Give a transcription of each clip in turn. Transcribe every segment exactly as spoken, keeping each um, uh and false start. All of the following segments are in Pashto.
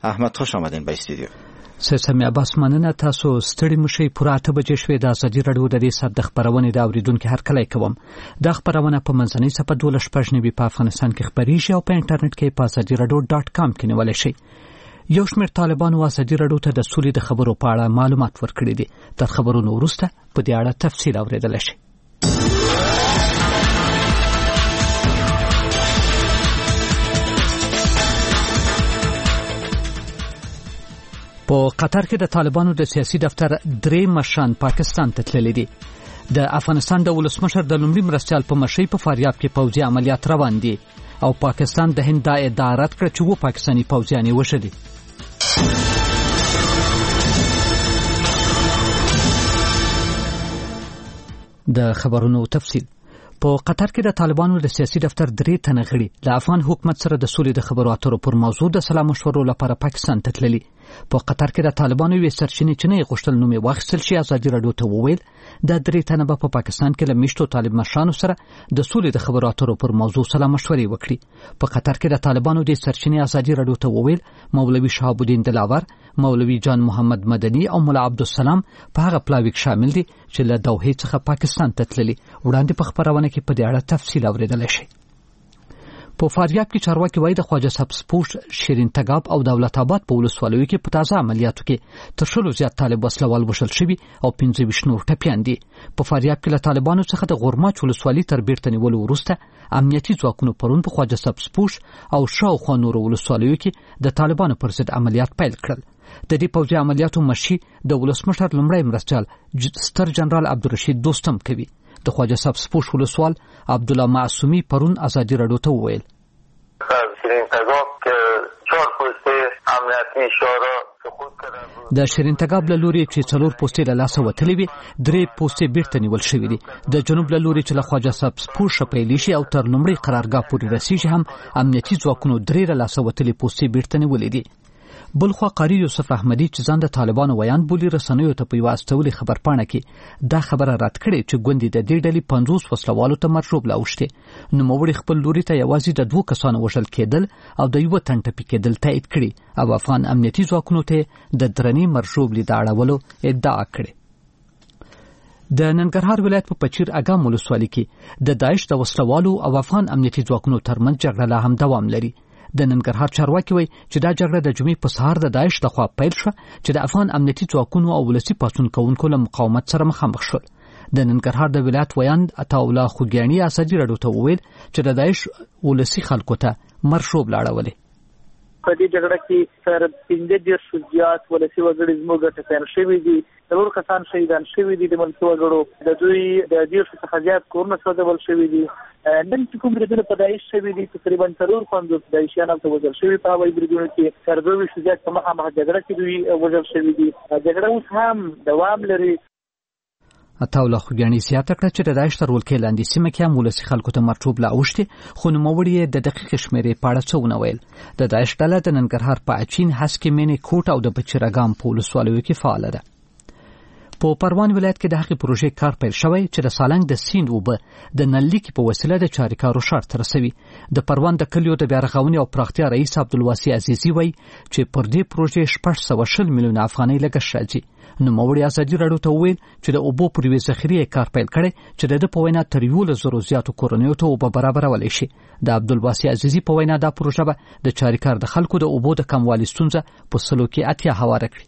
احمد خوش آمدین به استودیو. سمې عباس مننه. تاسو ستړي مشي پوره اته بجې شوې د ازادي رادیو د دې سات د خبرونې د اوریدونکو هر کله کوم. د خبرونه په منځنۍ صفحه دولس پښنی په افغانستان کې خبريږي او په انټرنیټ کې په ازادي رادیو ډاټ کام کې نیول شي. یو شمېر طالبانو ازادي رادیو ته د سولې د خبرو په اړه معلومات ورکړي دي. تر خبرونو وروسته په دې اړه تفصیل اوریدل شي. په قطر کې د طالبانو د سیاسي دفتر درې مشران پاکستان ته تللي دي. د افغانستان د ولسمشر د لومړي مرستیال په مشرۍ په فاریاب کې پوځي عملیات روان دي او پاکستان د هند د ادعا رد کړ چې و پاکستاني پوځیان یې وشلي. د خبرونو تفصیل. په قطر کې د طالبانو د سیاسي دفتر درې تنه غړي د افغان حکومت سره د سولې د خبرو اترو پر موضوع د سلا مشورو لپاره پاکستان ته تللي. په قطر کې د طالبانو وی سرچینې چې نه غوښتل نوم یې واخیستل شي ازادي رادیو ته وویل د درې تنه په پاکستان کې له میشتو طالب مشرانو سره د سولې د خبرو اترو پر موضوع سلا مشورې وکړي. په قطر کې د طالبانو د سرچینې ازادي رادیو ته وویل مولوي شهاب الدین دلاور، مولوي جان محمد مدني او مولا عبدالسلام په هغه پلاوي کې شامل دي چې له دوحې څخه پاکستان ته تللي. وړاندې په خبرونه کې په دې اړه تفصیل اوریدل شي. په فاریاب کې چارواکي وایي د خواجه سبزپوش، شیرین تګاب او دولت آباد په ولسوالیو کې په تازه عملیاتو کې تر شلو زیات طالب وسلوال وشل شوي او پنځه ویشت نور ټپیان دي. په فاریاب کې له طالبانو څخه د غورماچ ولسوالۍ تر بیرته نیولو وروسته امنیتي ځواکونو پرون په خواجه سبزپوش او شاوخوا نورو ولسوالیو کې د طالبانو پر ضد عملیات پیل کړل. د دې پوځي عملیاتو مشري د ولسمشر لومړی مرستیال ستر جنرال عبدالرشید دوستم کوي. د خواجه سبزپوش ولسوال عبدالله معصومی پرون ازادي رادیو ته وویل د شیرین تګاب له لوري چې څلور پوستې له لاسه وتلې وي درې پوستې بیرته نیول شوې دي. د جنوب له لوري چې له خواجه سبزپوش پیلې شي او تر لومړۍ قرارګاه پورې رسیږي هم امنیتي ځواکونو درې له لاسه وتلې پوستې بیرته نیولې دي. بلخوا قاری یوسف احمدی چې ځان د طالبانو ویان بولی رسنیو ته په واستولې خبرپاڼه کې دا خبره رد کړې چې ګوندې د دې ډلې پنځوس وسلوالو ته مرشوب لاوښتي. نو موړي خپل لوري ته یوازې د دوه کسانو وژل کېدل او د یو تن ټپي کېدل تایید کړي او افغان امنیتي ځواکونو ته د درنې مرشوب لید اړولو ادعا کړې. د ننګرهار ولایت په پچیر اګام ولسوالۍ کې د داعش د وسلوالو او افغان امنیتي ځواکونو ترمنځ جګړه لا هم دوام لري. د ننګرهار چارواکي وایي چې دا جګړه د جمعې په سهار د داعش لخوا پیل شوه چې د افغان امنیتي ځواکونو او ولسي پاڅون کوونکو له مقاومت سره مخامخ شول. د ننګرهار د ولایت ویاند عطاالله خوګیاني ازادي رادیو ته وویل چې د داعش ولسي خلکو ته مرشوب لاړولې. په دې جګړه کې تر پنځه دېرش زیات ولسي وګړي زموږ ټپیان شوي دي. څلور کسان شهیدان شوي دي. د ملکي وګړو د دوی د دېرشو څخه زیات کورونه سوځول شوي دي. نن چې کوم بریدونه په داعش شوي دي تقریبا څلور پنځوس داعشیان هلته وژل شوي په هوایي بریدونو کې. تر دوه ویشتو زیات په مخامخ جګړه کې دوی وژل شوي دي. جګړه اوس هم دوام لري. عطاالله خوګیاني زیاته کړه چې د داعش تر ولکې لاندې سیمه کې هم ولسي خلکو ته مرچوب لا اوښتي خو نوموړي یې د دقیقې شمېرې په اړه څه ونه ویل. د داعش ډله د ننګرهار په اچین، هسکې مینې، کوټ او د بچیراګام په ولسوالیو کې فعاله ده. په پروان ولایت کې د هغې پروژې کار پیل شوی چې د سالنګ د سیند اوبه د نللیکې په وسیله د چاریکارو ښار ته رسوي. د پروان د کلیو د بیارغونې او پراختیا رئیس عبدالواسع عزیزي وایي چې پر دې پروژې شپږ سوه شل میلیونه افغانۍ لګښت راځي. نوموړي ازادي رادیو ته وویل چې د اوبو پر یوې ذخیرې کار پیل کړی چې د ده په وینا تر یولس زرو زیاتو کورنیو ته اوبه برابرولی شي. د عبدالواسع عزیزي په وینا دا پروژه به د چاریکار د خلکو د اوبو د کموالي ستونزه په سلو کې اتیا هواره کړي.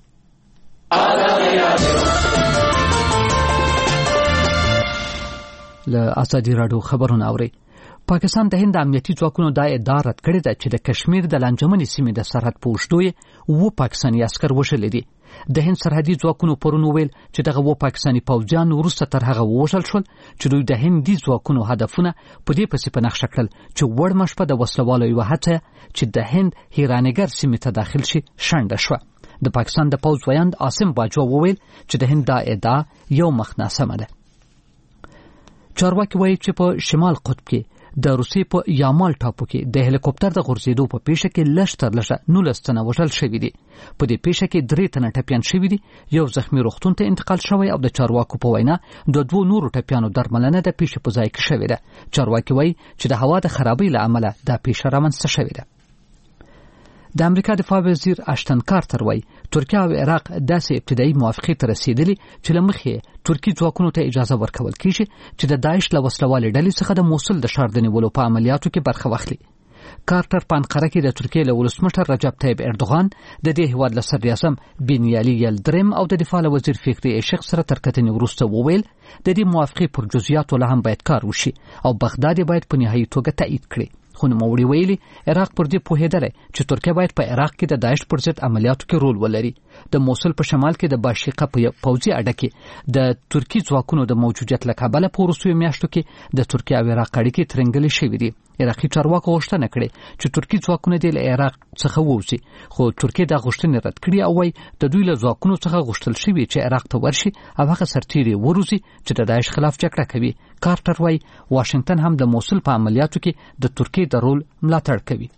له ازادي رادیو خبرونه اوري. پاکستان د هند امنیتي ځواکونو دا ادعا رد کړې ده چې د کشمیر د لانجمنې سیمې د سرحد په اوږدو یې اووه پاکستاني عسکر وژلي دي. د هند سرحدي ځواکونو پرون وویل چې دغه اووه پاکستاني پوځیان وروسته تر هغه ووژل شول چې دوی د هندي ځواکونو هدفونه په دې پسې په نقشه کړل چې وړمه شپه د وسلوالو یوه هڅه چې د هند هیرانګر سیمې ته داخل شي شنډه شوه. د پاکستان د پوځ ویاند عاصم باجوا وویل چې د هند دا ادعا یو مخ ناسمه ده. چارواکي وایي چې په شمال قطب کې د روسیې په یامال ټاپو کې د هلیکوپټر د غورځېدو په پیښه کې لږ تر لږه نولس تنه وژل شوي دي. په دې پیښه کې درې تنه ټپیان شوي دي. یو زخمي روغتون ته انتقال شوی او د چارواکو په وینا د دوو نورو ټپیانو درملنه د پیښې په ځای کې شوې ده. چارواکي وایي چې د هوا د خرابۍ له امله دا پیښه رامنځته شوې ده. د امریکا دفاع وزیر اشتن کارتر وایي ترکیه او عراق داسې ابتدایي موافقې ته رسیدلي چې له مخې ترکي ځواکونو ته اجازه ورکول کیږي چې د داعش له وسلوالې ډلې څخه د موصل د ښار د نیولو په عملیاتو کې برخه واخلي. کارتر په انقره کې د ترکیې له ولسمشر رجب طیب اردوغان د دې هیواد له صدر اعظم بنیالي یلدرم او د دفاع وزیر فکري عشق سره تر کتنې وروسته وویل د دې موافقې پر جزئیاتو له هم باید کار وشي او بغداد باید په نهایي توګه تایید کړي. خو نوموړي ویلي عراق پر دې پوهېدلی چې ترکیه باید په عراق کې د داعش پر ضد عملیاتو کې رول ولري. د موصل په شمال کې د باشقه په پوځي اډه کې د ترکي ځواکونو د موجودیت له کبله په وروستیو میاشتو کې د ترکیه او عراق اړیکې ترنګلې شوې دي. عراقي چارواکو غوښتنه کړې چې ترکي ځواکونه د عراق څخه ووځي، خو ترکیه دا غوښتنې رد کړې او وايي د دوی له ځواکونو څخه غوښتل شوي چې عراق ته ورشي او هغه سرتیري وروزي چې د داعش خلاف جګړه کوي. کارتر وايي واشنگټن هم د موصل په عملیاتو کې د ترکیې د رول ملاتړ کوي.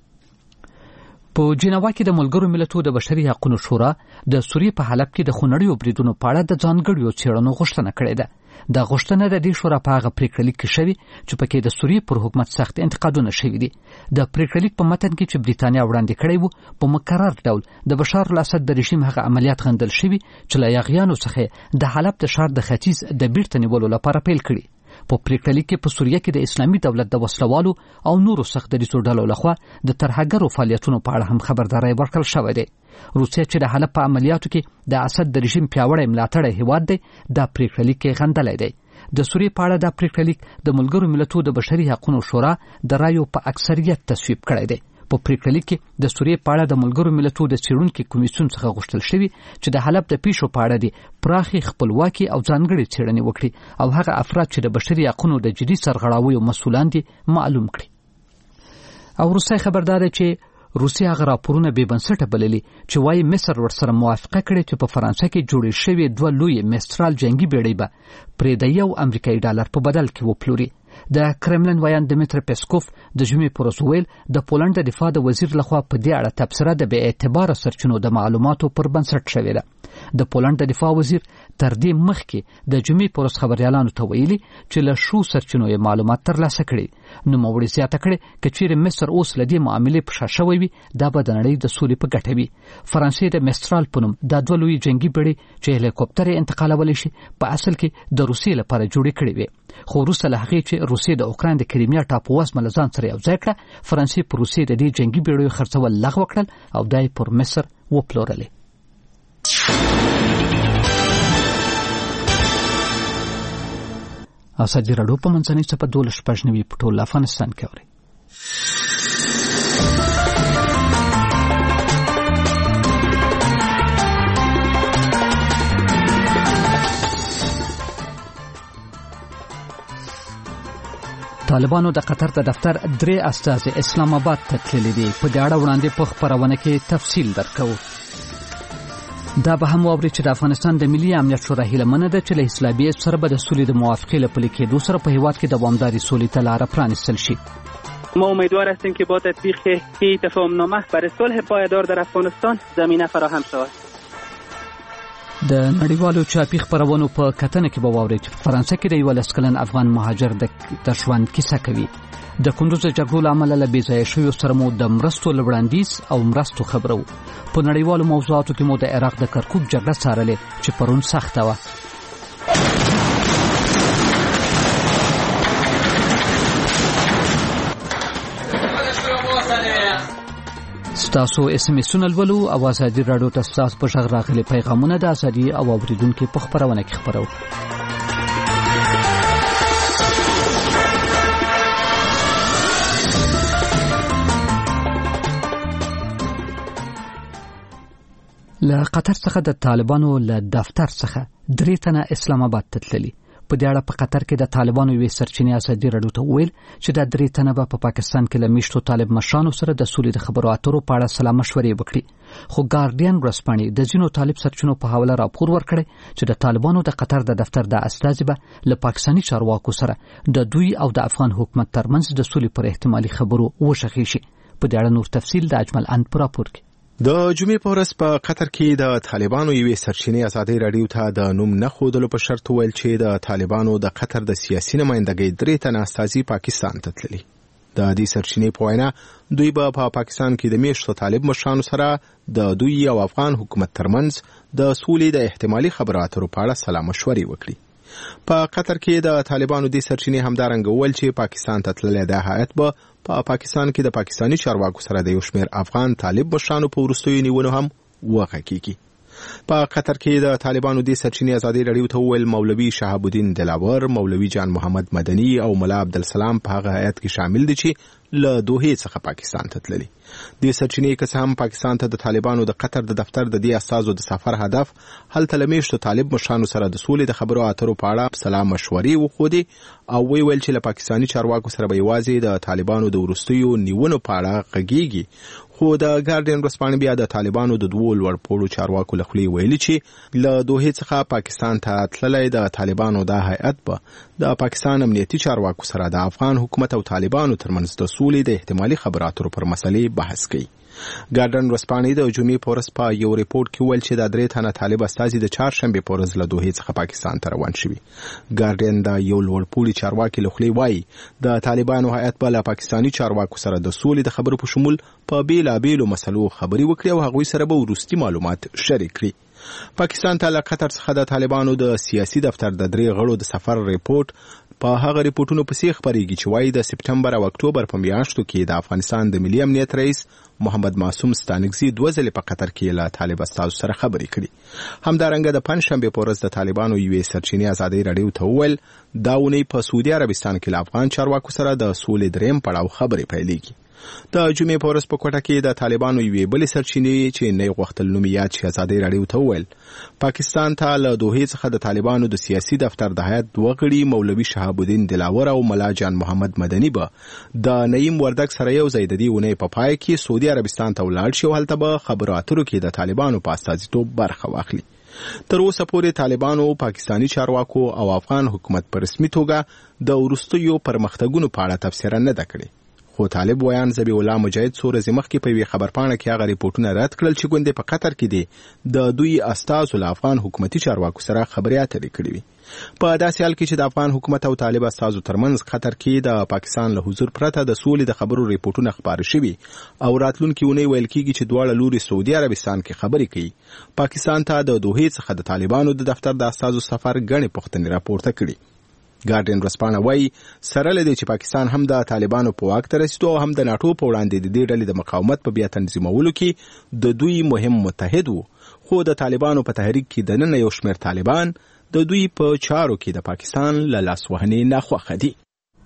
په جنیوا کې د ملګرو ملتونو د بشري حقوقو شورا د سوریې په حلب کې د خونړیو بریدونو په اړه د ځانګړیو څېړنو غوښتنه کړې ده. دا غوښتنه د دې شورا په هغه پریکړه لیک کې شوې چې پکې د سوریې پر حکومت سخت انتقادونه شوي دي. د پریکړه لیک په متن کې چې بریتانیا وړاندې کړی وو په مکرر ډول د بشار الاسد د رژیم هغه عملیات غندل شوي چې له یاغیانو څخه د حلب د ښار د ختیځ د بیرته نیولو لپاره پیل کړي. په پریکړه لیک کې په سوریه کې د اسلامي دولت د وسلوالو او نورو سخت دریځو ډلو لخوا د ترهګرو فعالیتونو په اړه هم خبرداري ورکړل شوې ده. روسیه چې د حلب په عملیاتو کې د اسد د رژیم پیاوړی ملاتړی هیواد دی دا پریکړه لیک غندلای دی. د سوریې په اړه دا پریکړه لیک د ملګرو ملتونو د بشري حقوقو شورا د رایو په اکثریت تصویب کړی دی. په پریکړه لیک کې د سوریې په اړه د ملګرو ملتونو د څېړونکو کمیسیون څخه غوښتل شوی چې د حلب د پیښو په اړه د پراخي خپلواکي او ځانګړي څېړنې وکړي او هغه افراد چې د بشري حقوقو د جدي سرغړاویو مسؤلان دي معلوم کړي. او روسي خبردار دی چې روسیا هغه راپورونه بې بنسټه بللي چې وايي مصر ورسره موافقه کړې چې په فرانسه کې جوړې شوې دوه لوی مسترال جنگي بیړۍ به پرې د یو امریکایي ډالر په بدل کې وپلوري. د کرملن ویان دمیتر پیسکوف د جمعې پر ورځ ویل د پولند د دفاع د وزیر لخوا په دې اړه تبصره د بې اعتباره سرچینو د معلوماتو پر بنسټ شوې ده. د پولند د دفاع وزیر تر دې مخکې د جمعې پر ورځ خبريالانو ته ویلي چې له شو سرچینو یې معلومات ترلاسه کړي. نو موړي زیاته کړي چې چیرې مصر اوس لدې معاملې په شاشه وي دا به د نړۍ د سولې په ګټه وي. فرانسې د مسترال په نوم د دوه لوی جنگي بیړۍ چې هلیکوپټر یې انتقالول شي په اصل کې د روسیې لپاره جوړې کړې وي. خو وروسته له هغې چې روسیې د اوکراین د کریمیا ټاپو وزمه له ځان سره یو ځای کړه فرانسې په روسیې د دې جنگي بیړیو خرڅول لغوه کړل او دا یې پر مصر وپلورلې. ازادي راډیو په منځنۍ صفحه دولس شپږ نوي په ټول افغانستان کې اوري. طالبانو د قطر د دفتر درې استازي اسلام آباد ته تللي دي. په دې اړه وړاندې په خبرونه کې تفصیل درکو. دا به هم واوري چې د افغانستان د ملي امنیت شورا هیله منه ده چې له اسلامي سره به د سولې د موافقې له پلي کېدو سره په هیواد کې دوامداري سولې ته لاره پرانیستل شي. ما امیدوار هستیم که با تطبیق این تفاهمنامه برای صلح پایدار در افغانستان زمینه فراهم شود. د نړیوالو چاپی خبرونو په کتنه کې به واوري چې فرانسه کې د یو لسکلن افغان مهاجر د ژوند کیسه کوي. د کندوز جګړو له امله له بې ځایه شویو سره مو د مرستو له وړاندیز او مرستو خبرو. په نړیوالو موضوعاتو کې مو د عراق د کرکوک جګړه څارلې چې پرون سخته وه. ستاسو اس ام اسونه لولو او ازادي راډیو ته ستاسو په شغ راغلي پیغامونه د ازادي او اوریدونکو په خبرونه کې خبرو. له قطر څخه د طالبانو له دفتر څخه درې تنه اسلام آباد ته تللي. په دې اړه په قطر کې د طالبانو یوې سرچینې ازادي راډیو ته ویل چې دا درې تنه به په پاکستان کې له میشتو طالب مشرانو سره د سولې د خبرو اترو په اړه سلا مشورې وکړي. خو ګارډین ورځپاڼې د ځینو طالب سرچینو په حواله راپور ورکړی چې د طالبانو د قطر د دفتر د استازي به له پاکستاني چارواکو سره د دوی او د افغان حکومت ترمنځ د سولې پر احتمالي خبرو وشخې شي. په دې اړه نور تفصیل د اجمل اند پر راپور کې. د جمعې په ورځ په قطر کې د طالبانو یوې سرچینې ازادي راډیو ته د نوم نه ښودلو په شرط ویل چې د طالبانو د قطر د سیاسي نمائندګۍ درې تنه استازي پاکستان ته تللي. د دې سرچینې په وینا دوی به په پاکستان کې د میشتو طالب مشرانو سره د دوی او افغان حکومت ترمنځ د سولې د احتمالي خبرو اترو په اړه سلا مشورې وکړي. په قطر کې د طالبانو د سرچینې همدارنګه وویل چې پاکستان ته تللی د هیات به په پا پاکستان کې د پاکستاني چارواکو سره د یو شمېر افغان طالب مشرانو په وروستیو نیولو هم وغږیږي. په قطر کې د طالبانو د سرچینې ازادي راډیو ته وویل مولوي شهاب الدین دلاور، مولوي جان محمد مدني او ملا عبدالسلام په هغه هیات کې شامل دي چې له دوحې څخه پاکستان ته تللي. د سرچینې که څه هم پاکستان ته د طالبانو د قطر د دفتر د دې استازو د سفر هدف هلته له میشتو طالب مشرانو سره د سولې د خبرو اترو په اړه سلا مشورې وښودې او وی ویل چې له پاکستاني چارواکو سره به یوازې د طالبانو د وروستیو نیونو په اړه غږیږي. خو د ګارډین ورځپاڼې بیا د طالبانو د دوو لوړپوړو چارواکو له خولې ویلي چې له دوحې څخه پاکستان ته تللی د طالبانو دا هیئت به د پاکستان امنیتي چارواکو سره د افغان حکومت او طالبانو ترمنځ د سولې د احتمالي خبرو اترو پر مسلې بحث کوي. ګارډن ورځپاڼې د جمعې په ورځ په یو ریپورټ کې ویل چې د درې تنه طالب استازي د چهارشنبې په ورځ له دوحې څخه پاکستان ته روان شوي. ګارډن د یو لوړپوړي چارواکي له خولې وایي د طالبانو هیئت به له پاکستاني چارواکو سره د سولې د خبرو په شمول په بیلابیلو مسلو خبرې وکړي او هغوی سره به وروستي معلومات شریک کړي. پاکستان ته له قطر څخه د طالبانو د سیاسي دفتر د درې غړو د سفر ریپورټ په هغه ریپورتونو پسې خبرېږي چې وایي د سپټمبر او اکتوبر په میاشتو کې د افغانستان د ملي امنیت رئیس محمد معصوم ستانکزي دوه ځلې په قطر کې له طالب استازو سره خبرې کړي. همدارنګه د پنجشنبې په ورځ د طالبانو یوې سرچینې ازادۍ راډیو ته وویل دا اونۍ په سعودي عربستان کې له افغان چارواکو سره د سولې درېیم پړاو خبرې پیلېږي. د جمعې په ورځ په کوټه کې د طالبانو یوې بلې سرچینې چې نه یې غوښتل نوم یاد شي ازادۍ راډیو ته وویل پاکستان ته له دوحې څخه د طالبانو د سیاسي دفتر د هیئت دوه غړي مولوي شهاب الدین دلاور او ملا جان محمد مدني به د نعیم وردګ سره یو ځای د دې اونۍ په پای کې سعودي عربستان ته ولاړ شي او هلته به خبرو اترو کې د طالبانو په استازیتوب برخه واخلي. تر اوسه پورې طالبانو پاکستاني چارواکو او افغان حکومت په رسمي توګه د وروستیو پرمختګونو په اړه تبصره نه ده کړې. خو طالب ویان ذبیح الله مجاهد څو ورځې مخکې په یوې خبرپاڼه کې هغه ریپورټونه رد کړل چې ګوندې په قطر کې دي د دوی استازو له افغان حکومتي چارواکو سره خبرې اترې کړې وي. په داسې حال کې چې د افغان حکومت او طالب استازو ترمنځ قطر کې د پاکستان له حضور پرته د سولې د خبرو ریپورټونه خپاره شوي او راتلونکي اونۍ ویل کېږي چې دواړه لوري سعودي عربستان کې خبرې کوي. پاکستان ته د دوحې څخه د طالبانو د دفتر د استازو سفر ګڼې پوښتنې راپورته کړي. ګارډین ورځپاڼه وایي سره له دې چې پاکستان هم د طالبانو په واک ته رسېدو او هم د ناټو په وړاندې د دې ډلې د مقاومت په بیا تنظیمولو کې د دوی مهم متحد وو، خو د طالبانو په تحریک کې دننه یو شمېر طالبان د دوی په چارو کې د پاکستان له لاسوهنې ناخوښه دي.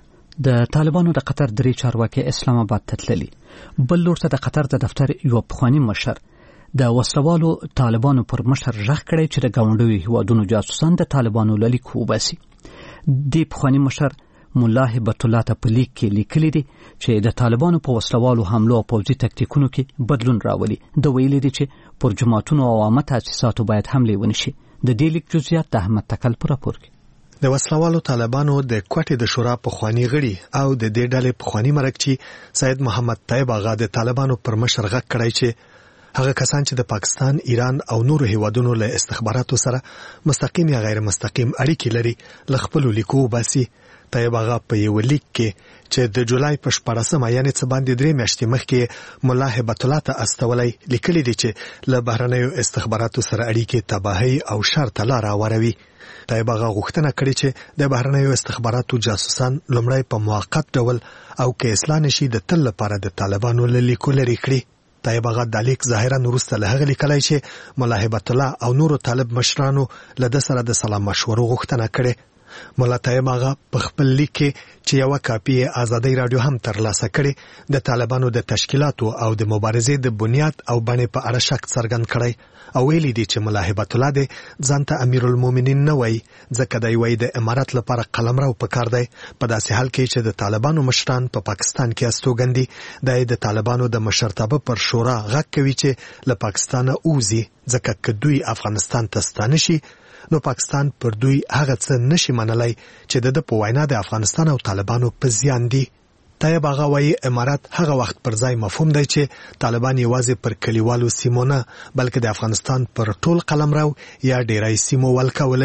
د طالبانو د قطر درې چارواکي اسلام آباد ته تللي. بل لور ته د قطر د دفتر یو پخواني مشر د وسلوالو طالبانو پر مشر غږ کړی چې د ګاونډیو هیوادونو جاسوسان د طالبانو له لیکو وباسي. د پخواني مشر مولا هبت الله ته په لیک کې لیکلي دي چې د طالبانو په وسلوالو حملو او پوځي تکتیکونو کې بدلون راولي. د ویلي دي چې پر جماعتونو او عامه تاسیساتو باید حملې ونشي. د دې لیک جزئیات د احمد تکل په راپور کې. د وسلوالو طالبانو د کوټې د شورا پخواني غړي او د دې ډلې پخواني مرکچی سید محمد طیب آغا د طالبانو پر مشر غږ کړی چې هغه کسان چې د پاکستان، ایران او نورو هیوادونو له استخباراتو سره مستقیم یا غیر مستقیم اړیکې لري له خپل لیکو وباسي. طیب آغا په یو لیک کې چې د جولای په شپاړسمه یعنې څه باندې درې میاشتې مخکې مولا هبت الله ته استولی لیکلي دي چې له بهرنیو استخباراتو سره اړیکې تباهي او شر ته لاره هواروي. طیب آغا غوښتنه کړې چې د بهرنیو استخباراتو جاسوسان لومړی په موقت ډول او که اصلاح نشي د تل لپاره د طالبانو له لیکو لرې کړي. طیب آغا د لیک ظاهرا وروسته له هغه لیکلی چې مولا هبت الله او نورو طالب مشرانو له ده سره د سلام مشورو غوښتنه کړې. مولا طیب آغا په خپل لیک کې چې یوه کاپي ازادۍ راډیو هم ترلاسه کړې د طالبانو د تشکیلاتو او د مبارزې د بنیاد او بڼې په اړه شک څرګند کړی او ویلي دي چې مولا هبت الله دې ځان ته امیر المؤمنین نه وایي ځکه دی وایي د امارت لپاره قلمرو پکار دی. په داسې حال کې چې د طالبانو مشران په پا پاکستان کې استوګن دي دی د طالبانو د مشرتابه پر شورا غږ کوي چې له پاکستانه ووځي ځکه که دوی افغانستان ته ستانه شي نو پاکستان پر دوی هغه څه نشي منلی چې د ده په وینا د افغانستان او طالبانو په زیان دي. طیب آغا وایي امارات هغه وخت پر ځای مفهوم دی چې طالبان یوازې پر کلیوالو سیمو نه بلکې د افغانستان پر ټول قلمرو یا ډیری سیمو ولکه ولري.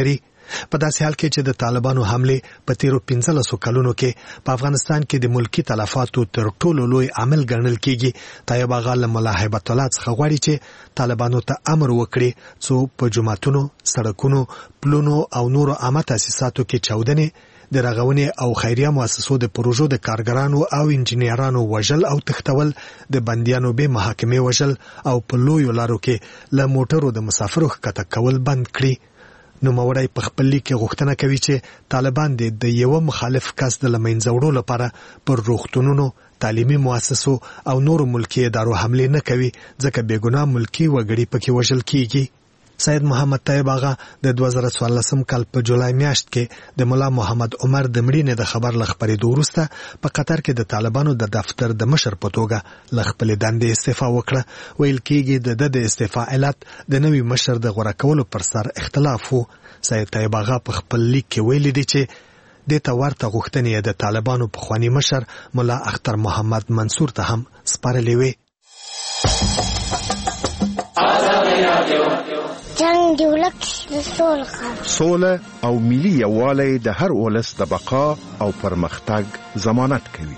په داسې حال کې چې د طالبانو حمله په تیرو پنځلسو کلونو کې په افغانستان کې د ملکی تلفاتو تر ټولو لوی عامل ګڼل کیږي. طیب اغا له ملا هیبت الله څخه غواړي چې طالبانو ته امر وکړي څو په جماعتونو، سړکونو، پلونو او نورو عامه تاسیساتو کې چاودنې، د رغونې او خیریه مؤسسو د پروژو د کارګرانو او انجنیرانو وژل او تختول، د بندیانو به محاکمې وژل او په لویو لارو کې له موټرو د مسافرو ښکته کول بند کړي. نوموړی په خپل لیک کې غوښتنه کوي چې طالبان د یو مخالف کس د لمنځه وړلو لپاره پر روغتونونو، تعلیمي مؤسسو او نورو ملکی ادارو حمله نه کوي ځکه بېګناه ملکی وګړي پکې وژل کیږي. سید محمد طیب اغا د دوه زره څوارلسم کال په جولای میاشت کې د مولا محمد عمر د مړینې د خبر له خپرېدو وروسته په قطر کې د طالبانو د دفتر د مشر په توګه له خپلې دندې استعفا وکړه. ویل کېږي د ده د استعفا علت د نوي مشر د غوره کولو پر سر اختلاف و. سید طیب اغا په خپل لیک کې ویلي دي چې د ته ورته غوښتنې د طالبانو پخوانی مشر مولا اختر محمد منصور ته هم سپارلې وې. جنگ دی ولک د سوله سوله او ملي یووالی د هر ولس د بقا او پرمختګ ضمانت کوي.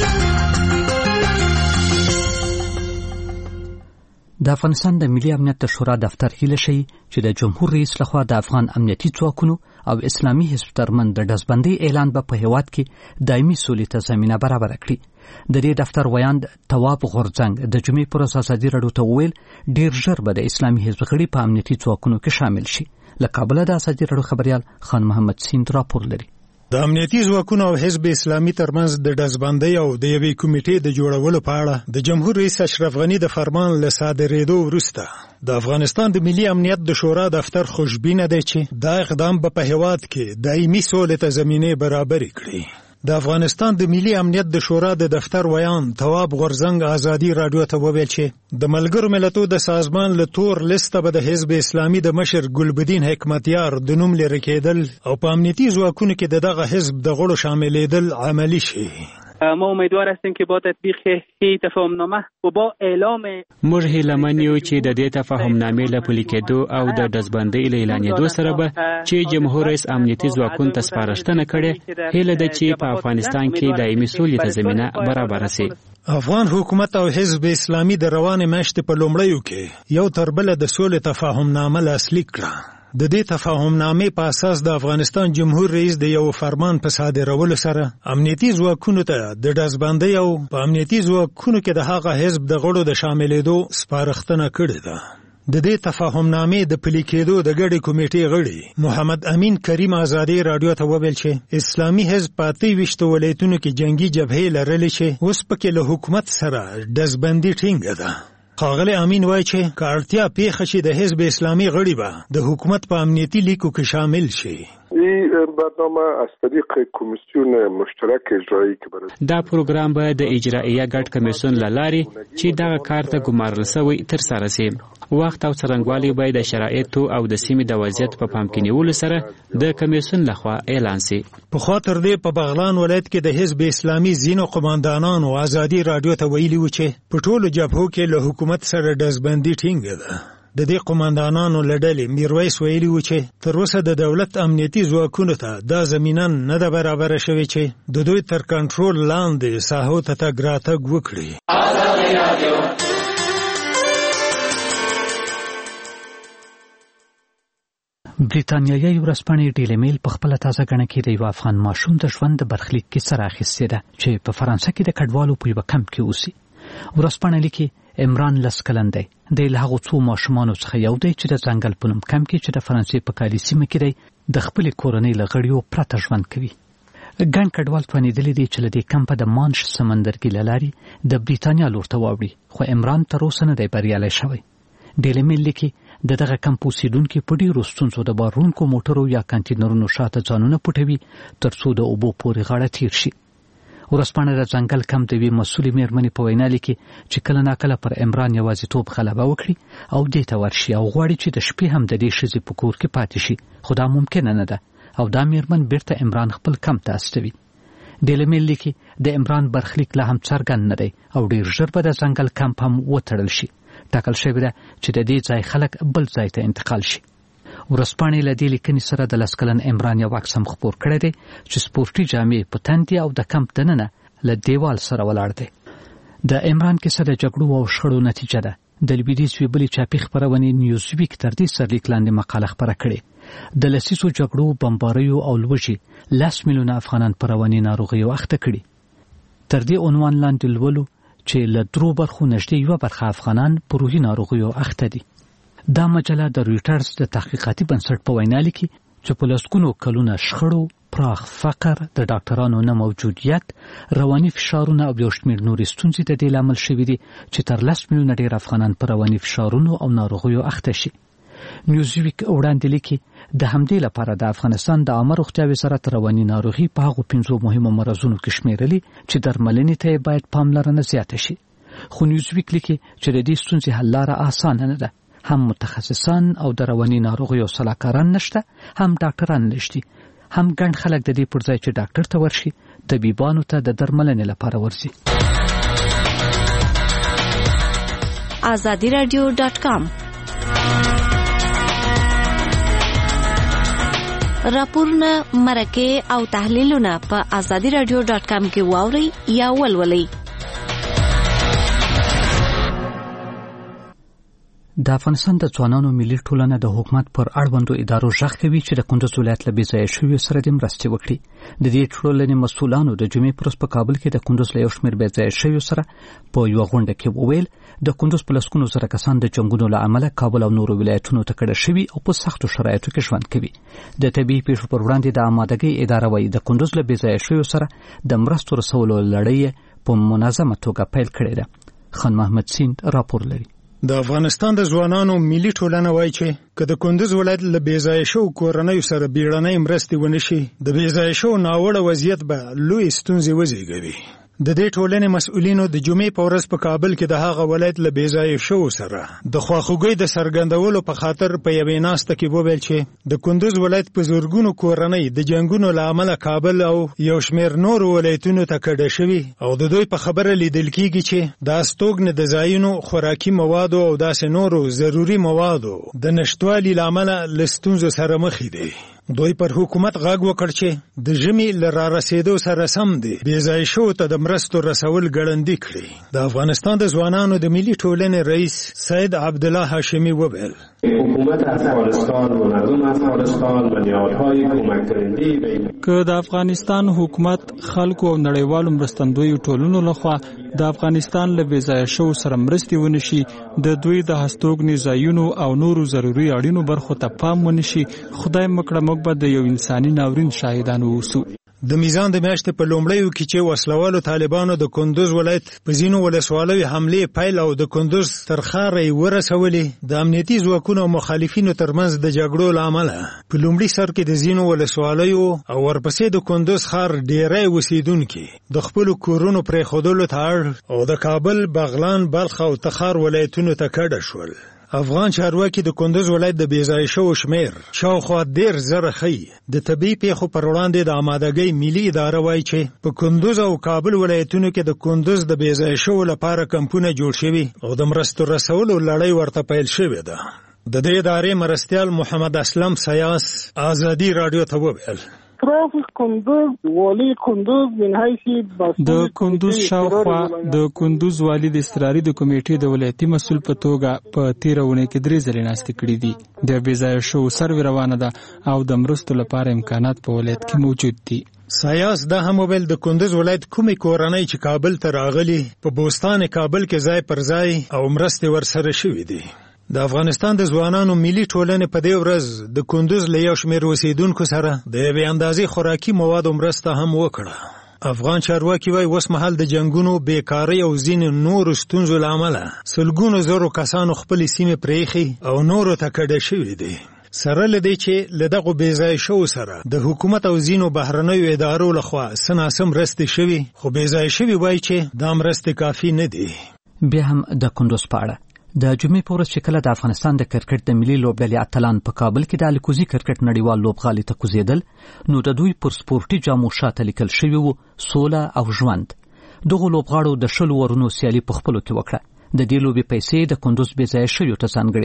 د افغانستان د ملي امنیت د شورا دفتر هیله شي چې د جمهور رئیس لخوا د افغان امنیتي ځواکونو او اسلامي حزب ترمن د ډزبندۍ اعلان به په هیواد کې دایمي سولې ته زمینه برابره کړي. د دې دفتر ویاند تواب غورځنګ د جمعې پر ورځ ازادي راډیو ته وویل ډیر ژر به د اسلامي حزب غړي په امنیتي ځواکونو کې شامل شي. له کابله د ازادي راډیو خبريال خان محمد سیند راپور لري. د امنیتي ځواکونو او حزب اسلامي ترمنځ د ډزبندۍ او د یوې کمیټې د جوړولو په اړه د جمهور رئیس اشرف غني د فرمان له صادرېدو وروسته د افغانستان د ملي امنیت د شورا دفتر خوشبینه دی چې دا اقدام به په هیواد کې دایمي سولې ته زمینه برابرې کړي. د افغانستان د ملي امنیت د شورا د دفتر ویان تواب غورځنګ ازادي راډیو ته وویل چې د ملګرو ملتونو د سازمان له تور لیسته به د حزب اسلامي د مشر ګلبدین حکمتیار د نوم لرې کېدل او په امنیتي ځواکونو کې د دغه حزب د غړو شاملېدل عملی شي. ما امیدوار هستیم که با تطبیق این تفاهمنامه و با اعلام موږ هیلهمن یو چې د دې تفاهمنامې له پلي کېدو او د ډزبندۍ له اعلانېدو سره به چې جمهور رئیس امنیتي ځواکونو ته سپارښتنه کړې هیله ده چې په افغانستان کې دایمي سولې ته زمینه برابره شي. افغان حکومت او حزب اسلامي د روانې میاشتې په لومړیو کې یو تر بله د سولې تفاهمنامه لاسلیک کړه. د دې تفاهمنامې په اساس د افغانستان جمهور رئیس د یو فرمان په صادرولو سره امنیتي ځواکونو ته د ډزبندۍ او په امنیتي ځواکونو کې د هغه حزب د غړو د شاملېدو سپارښتنه کړې ده. د دې تفاهمنامې د پلي کېدو د ګډې کمیټې غړي محمد امین کریم ازادي راډیو ته وویل چې اسلامي حزب په اته ویشتو ولایتونو کې جنگي جبهې لرلې چې اوس پکې له حکومت سره ډزبندي ټینګه ده. ښاغلی امین وایي چې که اړتیا پیښه شي د حزب اسلامي غړي به د حکومت په امنیتي لیکو کې شامل شي. این برنامه از طریق کمیسیون مشترک اجرایی که برای دا پروګرام به د اجراییه ګډ کمیسیون له لارې چې دغه کار ته ګمارل شوی ترسره شي. وخت او څرنګوالي باید د شرایطو او د سیمې د وضعیت په پام کې نیولو سره د کمیسیون لخوا اعلان شي. پخوا تر دې په بغلان ولایت کې د حزب اسلامي ځینو قماندانانو ازادي راډیو ته ویلي و چې په ټولو جبهو کې له حکومت سره ډزبندي ټینګه ده. د دې قماندانانو له ډلې میرویس ویلي و چې تر اوسه د دولت امنیتي ځواکونو ته دا زمینه نه ده برابره شوې چې د دوی تر کنټرول لاندې ساحو ته تګ راتګ وکړي. بریتانیایي ورځپاڼې ډیلی میل په خپله تازه ګڼه کې د یو افغان ماشوم د ژوند د برخلیک کیسه رااخیستې ده چې په فرانسه کې د کډوالو په یوه کمپ کې اوسي. ورځپاڼه لیکي عمران لس کلن دی. دی له هغو څو ماشومانو څخه یو دی چې د ځنګل په نوم کمپ کې چې د فرانسې په کالي سیمه کې دی د خپلې کورنۍ له غړیو پرته ژوند کوي. ګڼ کډوال توانېدلي دي چې له دې کمپه د مانش سمندرګي له لارې د بریتانیا لور ته واوړي، خو عمران تر اوسه نه دی بریالی شوی. ډیلی میل لیکي د دغه کمپ اوسېدونکي په ډېرو ستونزو د بارونکو موټرو یا کانټینرونو شاته ځانونه پټوي تر څو د اوبو پورې غاړه تیر شي. ورځپاڼه د ځنګل کمپ د یوې مسؤلې مېرمنې په وینا لیکي چې کله ناکله پر عمران یوازیتوب غلبه وکړي او دې ته ورشي او غواړي چې د شپې هم د دې ښځې په کور کې پاتې شي، خو دا ممکنه نه ده او دا مېرمن بیرته عمران خپل کمپ ته استوي. ډیلی میل لیکي د عمران برخلیک لا هم څرګند نه دی او ډېر ژر به د ځنګل کمپ هم وتړل شي. ټاکل شوې ده چې د دې ځای خلک بل ځای ته انتقال شي. ورسپانې له دې لیکنې سره د لس کلن عمران یو عکس هم خپور کړی دی چې سپورټي جامې په تن دي او د کمپ دننه له دیوال سره ولاړ دی. د عمران کیسه د جګړو او شخړو نتیجه ده. د لویدیځ ویبلې چاپي خپرونې نیوزویک تر دې سرلیک لاندې مقاله خپره کړې. د لسیزو جګړو، بمباریو او لوږې لس میلیونه افغانان په رواني ناروغیو اخته کړي. تر دې عنوان لاندې لولو چې له درو برخو نږدې یوه برخه افغانان په روحي ناروغیو اخته دي. دا مجله د رویټرز د تحقیقاتي بنسټ په وینا لیکي چې په لسګونو کلونه شخړو، پراخ فقر، د ډاکټرانو نه موجودیت، رواني فشارونه او یو شمېر نورې ستونزې د دې لامل شوي دي چې تر لس میلیونه ډېر افغانان په رواني فشارونو او ناروغیو اخته شي. نیوزویک وړاندې لیکي د همدې لپاره د افغانستان د عامه روغتیا وزارت رواني ناروغي په هغو پنځو مهمو مرضونو کې شمیرلي چې درملنې ته باید پاملرنه زیاته شي. خو نیوزویک لیکي چې د دې ستونزې حل لاره اسانه نه ده. هم متخصصان او د رواني ناروغیو سلاکاران نشته، هم ډاکټران نشته، هم ګڼ خلک د دې پر ځای چې ډاکټر ته ورشي طبيبانو ته د درملنې لپاره ورځي. آزادی رادیو ډاټ کام راپورونه، مرکه او تحلیلونه په آزادی رادیو ډاټ کام کې واوري یا ولولئ. د افغانستان د ځوانانو ملي ټولنه د حکومت پر اړوندو ادارو غږ کوي چې د کندوز ولایت له بېځایه شویو سره د مرستې وکړي. د دې ټولنې مسؤلانو د جمعې پر ورځ په کابل کې د کندوز له یو شمېر بېځایه شویو سره په یوه غونډه کې وویل د کندوز په لسګونو زره کسان د جنګونو له امله کابل او نورو ولایتونو ته کډه شوي او په سختو شرایطو کې ژوند کوي. د طبیعي پیښو پر وړاندې د آمادګۍ اداره وایي د کندوز له بېځایه شویو سره د مرستو رسولو لړۍ په منظمه توګه پیل کړې ده. خان محمد سیند راپور لري. د افغانستان د ځوانانو ملي ټولنه وایي چې که د کندوز ولایت له بېځایه شوو کورنیو سره بیړنۍ مرستې ونه شي، د بېځایه شوو ناوړه وضعیت به لوی ستونزې وزېږوي. د دې ټولنې مسؤلینو د جمعې په ورځ په کابل کې د هغه ولایت له بېځایه شوو سره د خواخوږۍ د څرګندولو په خاطر په یوې ناسته کې وویل چې د کندوز ولایت په زرګونو کورنۍ د جنګونو له امله کابل او یو شمېر نورو ولایتونو ته کډه شوي او د دوی په خبره لیدل کېږي چې د استوګنې د ځایونو، خوراکي موادو او داسې نورو ضروري موادو د نشتوالي له امله له ستونزو سره مخ دي. دوی پر حکومت غږ وکړ چې د ژمي له را رسېدو سره سم دی بېځایه شوو ته د مرستو رسول ګړندي کړي. د افغانستان د ځوانانو د ملي ټولنې رئیس سید عبدالله هاشمي وویل حکومت افغانستان و مردم افغانستان و نهادهای کمک کننده که د افغانستان حکومت خلکو او نړیوالو مرستندویو ټولنو لخوا د افغانستان له بېځایه شوو سره مرستې ونشي، د دوی د هستوګنې ځایونو او نورو ضروري اړینو برخو ته پام ونشي، خدای مکړه موږ به د یو انساني ناورین شاهدان اوسو. د میزان د میاشتې په لومړیو کې چې وسلوالو طالبانو د کندوز ولایت په ځینو ولسوالیو حملې پیل او د کندوز تر ښاره یې ورسولې، د امنیتي ځواکونو او مخالفینو ترمنځ د جګړو له امله په لومړي سر کې د ځینو ولسوالیو او ورپسې د کندوز ښار ډېری اوسېدونکي د خپلو کورونو پرېښودلو ته اړ او د کابل، بغلان، بلخ او تخار ولایتونو ته کډه شول. افغان چارواکي د کندوز ولایت د بېځایه شوو شمېر شاوخوا دېرش زره ښیي. د طبیعي پیښو پر وړاندې د آمادګۍ ملي اداره وایي چې په کندوز او کابل ولایتونو کې د کندوز د بېځایه شوو لپاره کمپونه جوړ شوي او د مرستو رسولو لړۍ ورته پیل شوې ده. د دې ادارې مرستیال محمد اسلم سیاس آزادي راډیو ته وویل اطراف کندوز والی کندوز من حیث د کندوز شاوخوا د کندوز والی د اضطراري د کمیټې د ولایتي مسؤل په توګه په تیره اونۍ کې درې ځلې ناستې کړې دي. د بېځایه شوو سروې روانه ده او د مرستو لپاره امکانات په ولایت کې موجود دي. سیاس دا هم وویل د کندوز ولایت کومې کورنۍ چې کابل ته راغلي په بوستان کابل کې ځای پر ځای او مرستې ورسره شوي دي. د افغانستان د ځوانانو ملي ټولنې په دې ورځ د کندوز له یو شمېر اوسېدونکو سره د یوې اندازې خوراکي موادو مرسته هم وکړه. افغان چارواکي وایي اوس مهال د جنګونو، بېکارۍ او ځینې نورو ستونزو له امله سلګونو زرو کسانو خپلې سیمې پرېښي او نورو ته کډه شوي دي. سره له دې چې له دغو بېځایه شوو سره د حکومت او ځینو بهرنیو ادارو لخوا څه ناسم مرستې شوي، خو بېځایه شوي وایي چې دا مرستې کافي نه دي. بیا هم د کندوز په اړه د جمعې په ورځ چې کله د افغانستان د کرکټ د ملي لوبډلې اتلان په کابل کې د الکوزي کرکټ نړیوال لوبغالي ته کوزېدل، نو د دوی پر سپورټي جامو شاته لیکل شوي وو سوله او ژوند. دغو لوبغاړو د شلو ورونو سیالي په خپلو کې وکړه. د دې لوبې پیسې د کندوز بېځایه شویو ته ځانګړې کړې.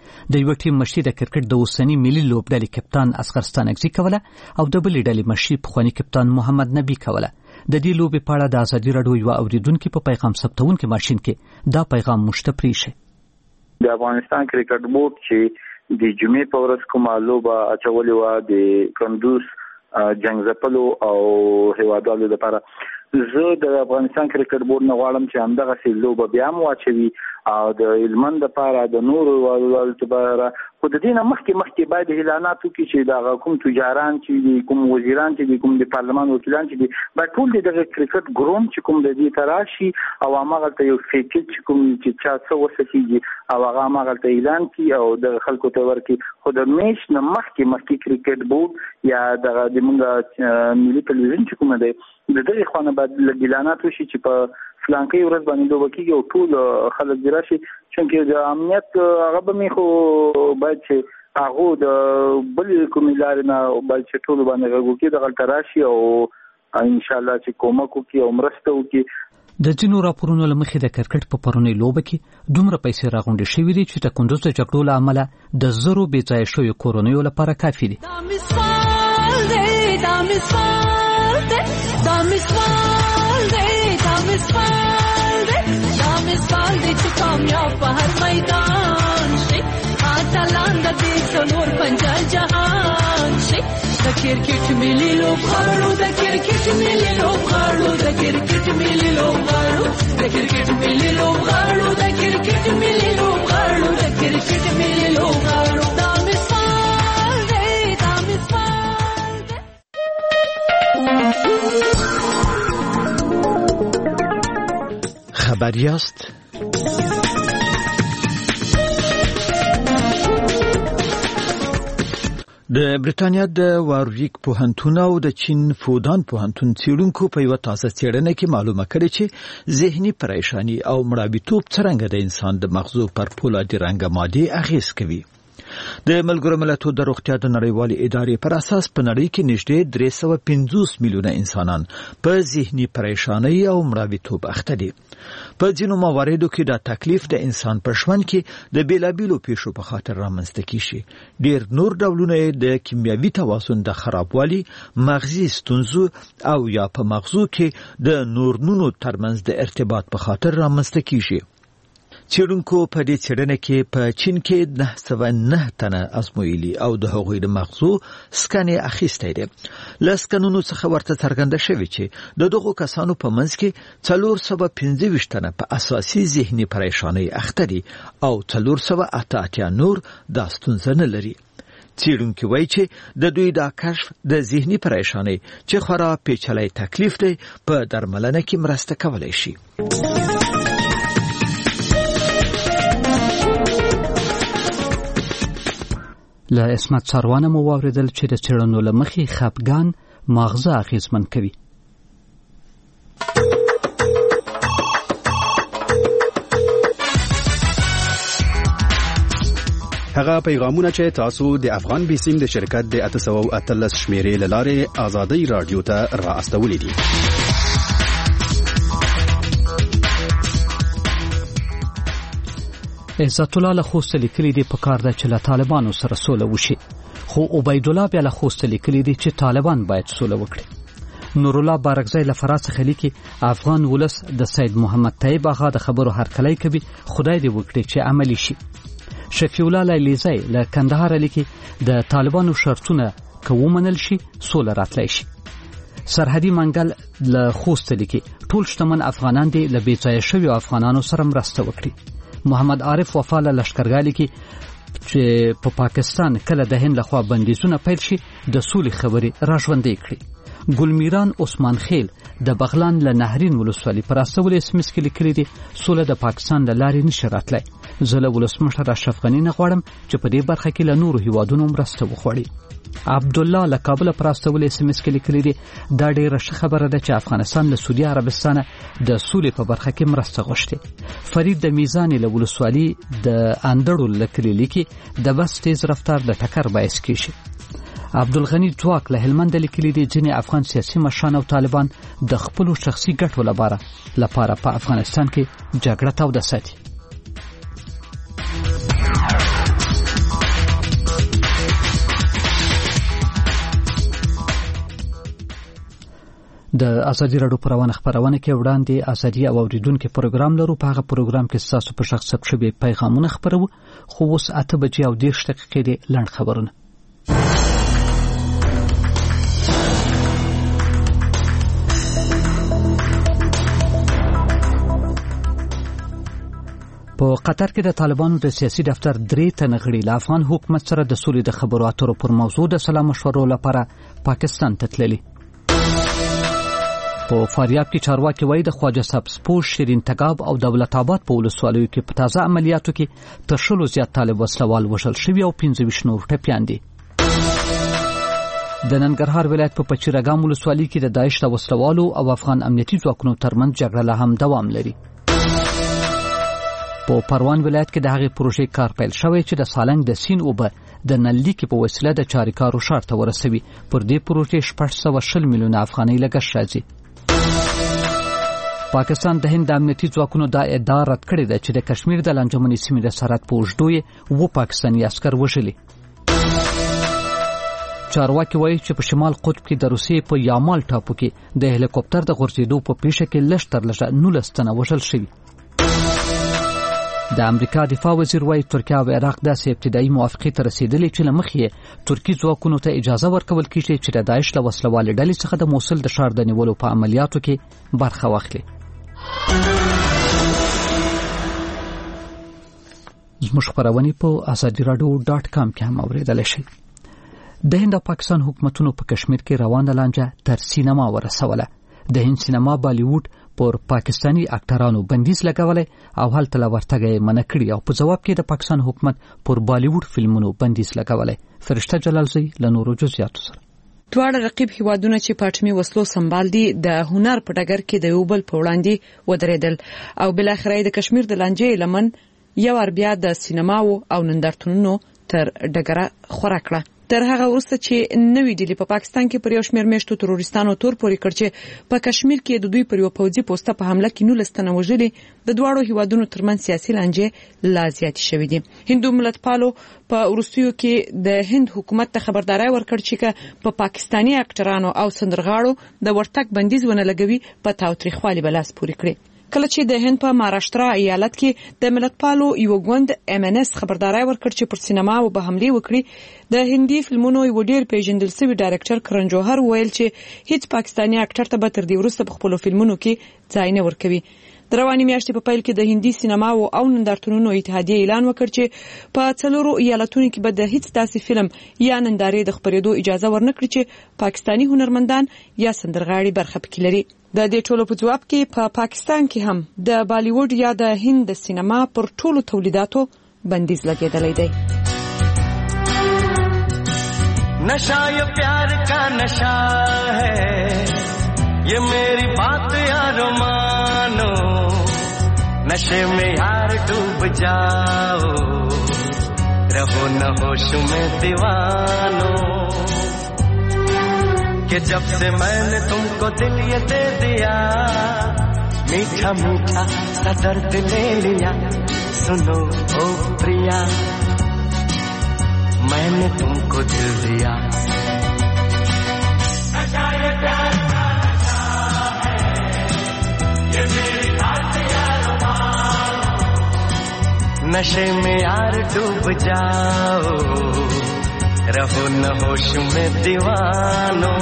د یو ټیم مشري د کرکټ د اوسنی ملي لوبډلې کپتان اصغر ستانکزي کوله او د بلې ډلې مشري پخوانی کپتان محمد نبی کوله. د دې لوبې په اړه د ازادي راډیو یو اوریدونکو په پیغام ثبتونکو ماشين کې دا پیغام مشتپری شي. د افغانستان کرکټ بورډ چې د جمعې په ورځ کومه لوبه اچولې و د کندوز جنگ زپلو او هیوادوالو لپاره، زه د افغانستان کرکټ بورډ نه غواړم چې همدغه سي لوبه بیا مو واچوي او د هلمند لپاره د نورو هیوادوالو لپاره. خو د دې نه مخکې مخکې باید اعلانات وکړي چې دا کوم تجاران چې دي، کوم وزیران چې دي، کوم د پارلمان وکیلان چې دي، باید ټول دغه کرکټ ګروم چې کوم د دې تراشي او هغه ته یو فیکل چې کوم چې چا څه وساتي او هغه هغه ته اعلان کړي او د خلکو ته ورکړي. خو د میش نه مخکې مخکې کرکټ بورډ یا د موږ ملي تلویزیون چې کوم دی د دغه خانه باید اعلانات وشي چې په فلانکې ورځ باندې لوبه کېږي او ټول خلک دې راشي، چونکې د امنیت هغه به مې خو باید چې هغه د بلې کومې لارې نه باید چې ټول باندې غږ وکړي دغلته راشي او انشاءالله چې کومک وکړي او مرسته وکړي. د ځینو راپورونو له مخې د کرکټ په پرونی لوبه کې دومره پیسې راغونډې شوې دي چې د کندوز د جګړو له امله د زرو بې ځایه شویو کورنیو لپاره کافي دي. دا مثال دی، دا مثال دی، دا مثال دی، دا مثال دی، دا مثال دی چې کامیاب په هر میدان شي، اتلان د دې څلور پنځه جهان شي. د کرکټ ملي لوبغاړو، د کرکټ ملي لوبغاړو، د کرکټ ملي لوبغاړو، د کرکټ ملي لوبغاړو، د کرکټ ملي لوبغاړو، د کرکټ ملي لوبغاړو. دا مثال دی، دا مثال دی. خبر یاست؟ د بریتانیا د وارویک پوهنتون او د چین فودان پوهنتون څېړونکو په یوه تازه څېړنه کې معلومه کړې چې ذهني پریشانی او مړاویتوب څرنګه د انسان د مغزو پر فولادي رنګه مادې اغیز کوي. د ملګرو ملتونو د روغتیا د نړیوالې ادارې پر اساس په نړۍ کې نږدې درې سوه پنځوس میلیونه انسانان په ذهني پریشانی او مړاویتوب اخته دي. په ځینو مواردو کې دا تکلیف د انسان په ژوند کې د بیلابیلو پیښو په خاطر رامنځته کیږي. ډیر نور ډولونه د کیمیاوي توازن د خرابوالي، مغزي ستونزو او یا په مغزو کې د نورونو ترمنځ د ارتباط په خاطر رامنځته کیږي. څېړونکو په دې څېړنه کې په چین کې نه سوه نه تنه ازمویلي او د هغوی د مغزو سکن یې اخیستی دی. له سکنونو څخه ورته څرګنده شوې چې د دغو کسانو په منځ کې څلور سوه پنځه ویشت تنه په اساسي ذهني پریشانۍ اخته دي او څلور سوه اته اتیا نور دا ستونزه نه لري. څېړونکي وایي چې د دوی دا کشف د ذهني پریشانۍ چې خورا پیچلی تکلیف دی په درملنه کې مرسته کولی شي. له اسمت ساروانه مو واوریدل چې د څېړنو له مخې خپګان ماغزه اغیزمن کوي. هغه پیغامونه چې تاسو د افغان بیسیم د شرکت د اته سوه اتلس شمیرې له لارې آزادۍ رادیو ته را استولې دي. عزت الله له خوست لیکلي دي په کار ده چې له طالبانو سره سوله وشي، خو عبید الله بیا له خوست لیکلي دي چې طالبان باید سوله وکړي. نور الله بارکزی له فرانسې خلیکي افغان ولس د سید محمد طیب آغا د خبرو هرکلی کوي، خدای دې وکړي چې عملی شي. شفیع الله لیلیزی له کندهار لیکي د طالبانو شرطونه که ومنل شي سوله راتلی شي. سرحدي منګل له خوست لیکي ټول شتمن افغانان دي له بې ځایه شویو افغانانو سره مرسته وکړي. محمد عارف وفا له لشکرګاه کې چې په پا پاکستان کله د هند لخوا بندیزونه پیل شي د سولې خبرې راژوندۍ کړي. ګلمیران عثمان خیل د بغلان له نهرین ولسوالۍ پر استول اسمس کې لیکلي دي سوله د پاکستان د لارې نشي راتلی. زه له ولسمشر اشرف غني نه غواړم چې په دې برخه کې له نورو هیوادونو مرسته وغواړي. عبد الله له کابل پر استول اسمس کې لیکلي دي دا ډیره ښه خبره ده چې افغانستان له سعودي عربستان د سولې په برخه کې مرسته غوښتي. فرید د میزان له ولسوالۍ د اندړو لیکلي لیکي د بس تیز رفتار د ټکر باعث کیږي. عبدالغنی ځواک له هلمند لیکلي دي ځینې افغان سیاسي مشران او طالبان د خپلو شخصي ګټو لپاره لپاره په افغانستان کې جګړه توده ساتي. د ازادي راډیو پروانه خبرونه کې وړاندې ازادي او اوریدونکو پروګرام لرو. په هغه پروګرام کې تاسو په شخص ثبت شوی پیغامونه خبرو، خو اوس اته بجې او دېرش دقیقې د لنډ خبرونه. په قطر کې د طالبانو د سیاسي دفتر درې تنه غړي له افغان حکومت سره د سولې د خبرو اترو پر موضوع د سلا مشورو لپاره پاکستان ته تللي. په فاریاب کې چارواکي وایي د خواجه سبزپوش، شیرین تګاب او دولت آباد په ولسوالیو کې په تازه عملیاتو کې تر شلو زیات طالب وسلوال وژل شوي او پنځه ویشت نور ټپیان دي. د ننګرهار ولایت په پچیرګام ولسوالۍ کې د داعش د وسلوالو او افغان امنیتي ځواکونو ترمنځ جګړه لا هم دوام لري. په پروان ولایت کې د هغې پروژې کار پیل شوی چې د سالنګ د سیند اوبه د نللیکې په وسیله د چاریکارو ښار ته ورسوي. پر دې پروژې شپږ سوه شل میلیونه افغانۍ لګښت راځي. پاکستان د هند د امنیتي ځواکونو دا ادعا رد کړې ده چې د کشمیر د لانجمنې سیمې د سرحد په اوږدو یې اووه پاکستاني عسکر وژلي. چارواکي وایي چې په شمال قطب کې د روسیې په یامال ټاپو کې د هلیکوپټر د غورځېدو په پیښه کې لږ تر لږه نولس تنه وژل شوي. د امریکا دفاع وزیر وایي ترکیه او عراق داسې ابتدایي موافقې ته رسیدلي چې له مخې یې ترکي ځواکونو ته اجازه ورکول کیږي چې د داعش له وسلوالې ډلې څخه د موصل د ښار د نیولو په عملیاتو کې برخه واخلي. زموږ خبرونه په ازادي راډیو ډاټ کام کې هم اوریدلی شئ. د هند او پاکستان حکومتونو په کشمیر کې روانه لانجه تر سینما ورسوله. د هند سینما بالیوډ پر پاکستانی اکټرانو بندیز لګولای او هلته لا ورتګ یې منع کړی او په جواب کې د پاکستان حکومت پر بالیوډ فلمونو بندیز لګولای. فرشته جلالزی له نورو جزئیاتو سره. دواړه رقیب هیوادونه چې پاتمي وسلو سمبال دي د هنر په ډګر کې د یو بل په وړاندې ودرېدل او بل اخر د کشمیر د لانجې لمن یو ور بیا د سینماو او نندارتونونو تر ډګره خورا کړه. تر هغه وروسته چې نوې ډیلی په پاکستان کې پر یو شمېر میشتو تروریستانو تور پورې کړ چې په کشمیر کې د دوی پر یو پوځي پوسټه په حمله کې نولس تنه وژلي، د دواړو هیوادونو ترمنځ سیاسي لانجې لا زیاتې شوې دي. هندو ملتپالو په وروستیو کې د هند حکومت ته خبرداري ورکړ چې په پاکستانی اکټرانو او سندرغاړو د ورتګ بندیز ونه لګوي په تاوتریخوالي بلاس پورې کړي. کله چې د هند په مهاراشټرا ایالت کې د ملتپالو یو غوند ام ان اس خبرداري ورکړ چې پر سینما او به حمله وکړي، د هندي فلمونو یو ډیر پیژندل شوی ډایرکټر کرن جوهر ویل چې هیڅ پاکستانی اکټر ته به تر دې وروسته په خپل فلمونو کې ځای نه ورکوي. د رواني میاشتې په پیل کې د هندي سینما او نندارتونونو اتحادیه اعلان وکړ چې په څلورو ایالتونو کې به د هیڅ داسې فلم یا نندارې د خبرېدو اجازه ورنکړي چې پاکستانی هنرمندان یا سندرغاړي برخه پکې لري. د دې ټولو په جواب کې په پا پاکستان کې هم د بالیوډ یا د هند د سینما پر ټولو تولیداتو بندیز لګیدلی دی. نشا یہ پیار کا نشا ہے، یہ میری بات یارو مانو، نشے میں یار ڈوب جاؤ، رہو نہ ہوش میں دیوانو، کہ جب سے میں نے تم کو دل یہ دے دیا، میٹھا میٹھا سا درد لے لیا، سنو او پریا، میں نے تم کو دل دیا. نشا یہ پیار کا نشا ہے، یہ میری بات یار مانو، نشے میں یار ڈوب جاؤ، رہو نہ ہوش میں دیوانو.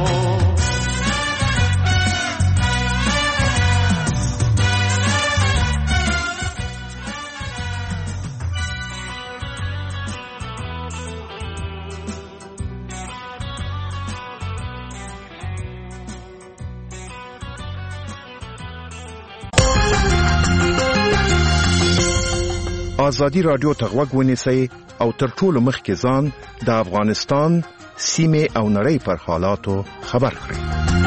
ازادي رادیو ته غوږ ونیسئ او تر ټولو مخکې ځان د افغانستان سیمې او نړۍ پر حالاتو خبر کړئ.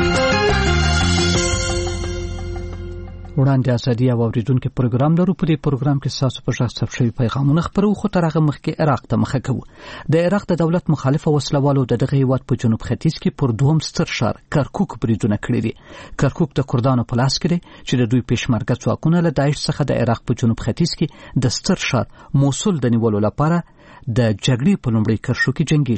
وړاندې ازادي او اوریدونکو پروګرام لرو. په دې پروګرام کې تاسو په شخص ثبت شوی پیغامونه خبرو، خو تر هغه مخکې عراق ته مخه کوو. د عراق د دولت مخالفه وسلوالو د دغه هیواد په جنوب ختیځ کې پر دوهم ستر ښار کرکوک بریدونه کړي دي. کرکوک د کردانو په لاس کې دی چې د دوی پېشمرګه ځواکونه له داعش څخه د عراق په جنوب ختیځ کې د ستر ښار موصل د نیولو لپاره د جګړې په لومړۍ کرښو کې جنګي شي.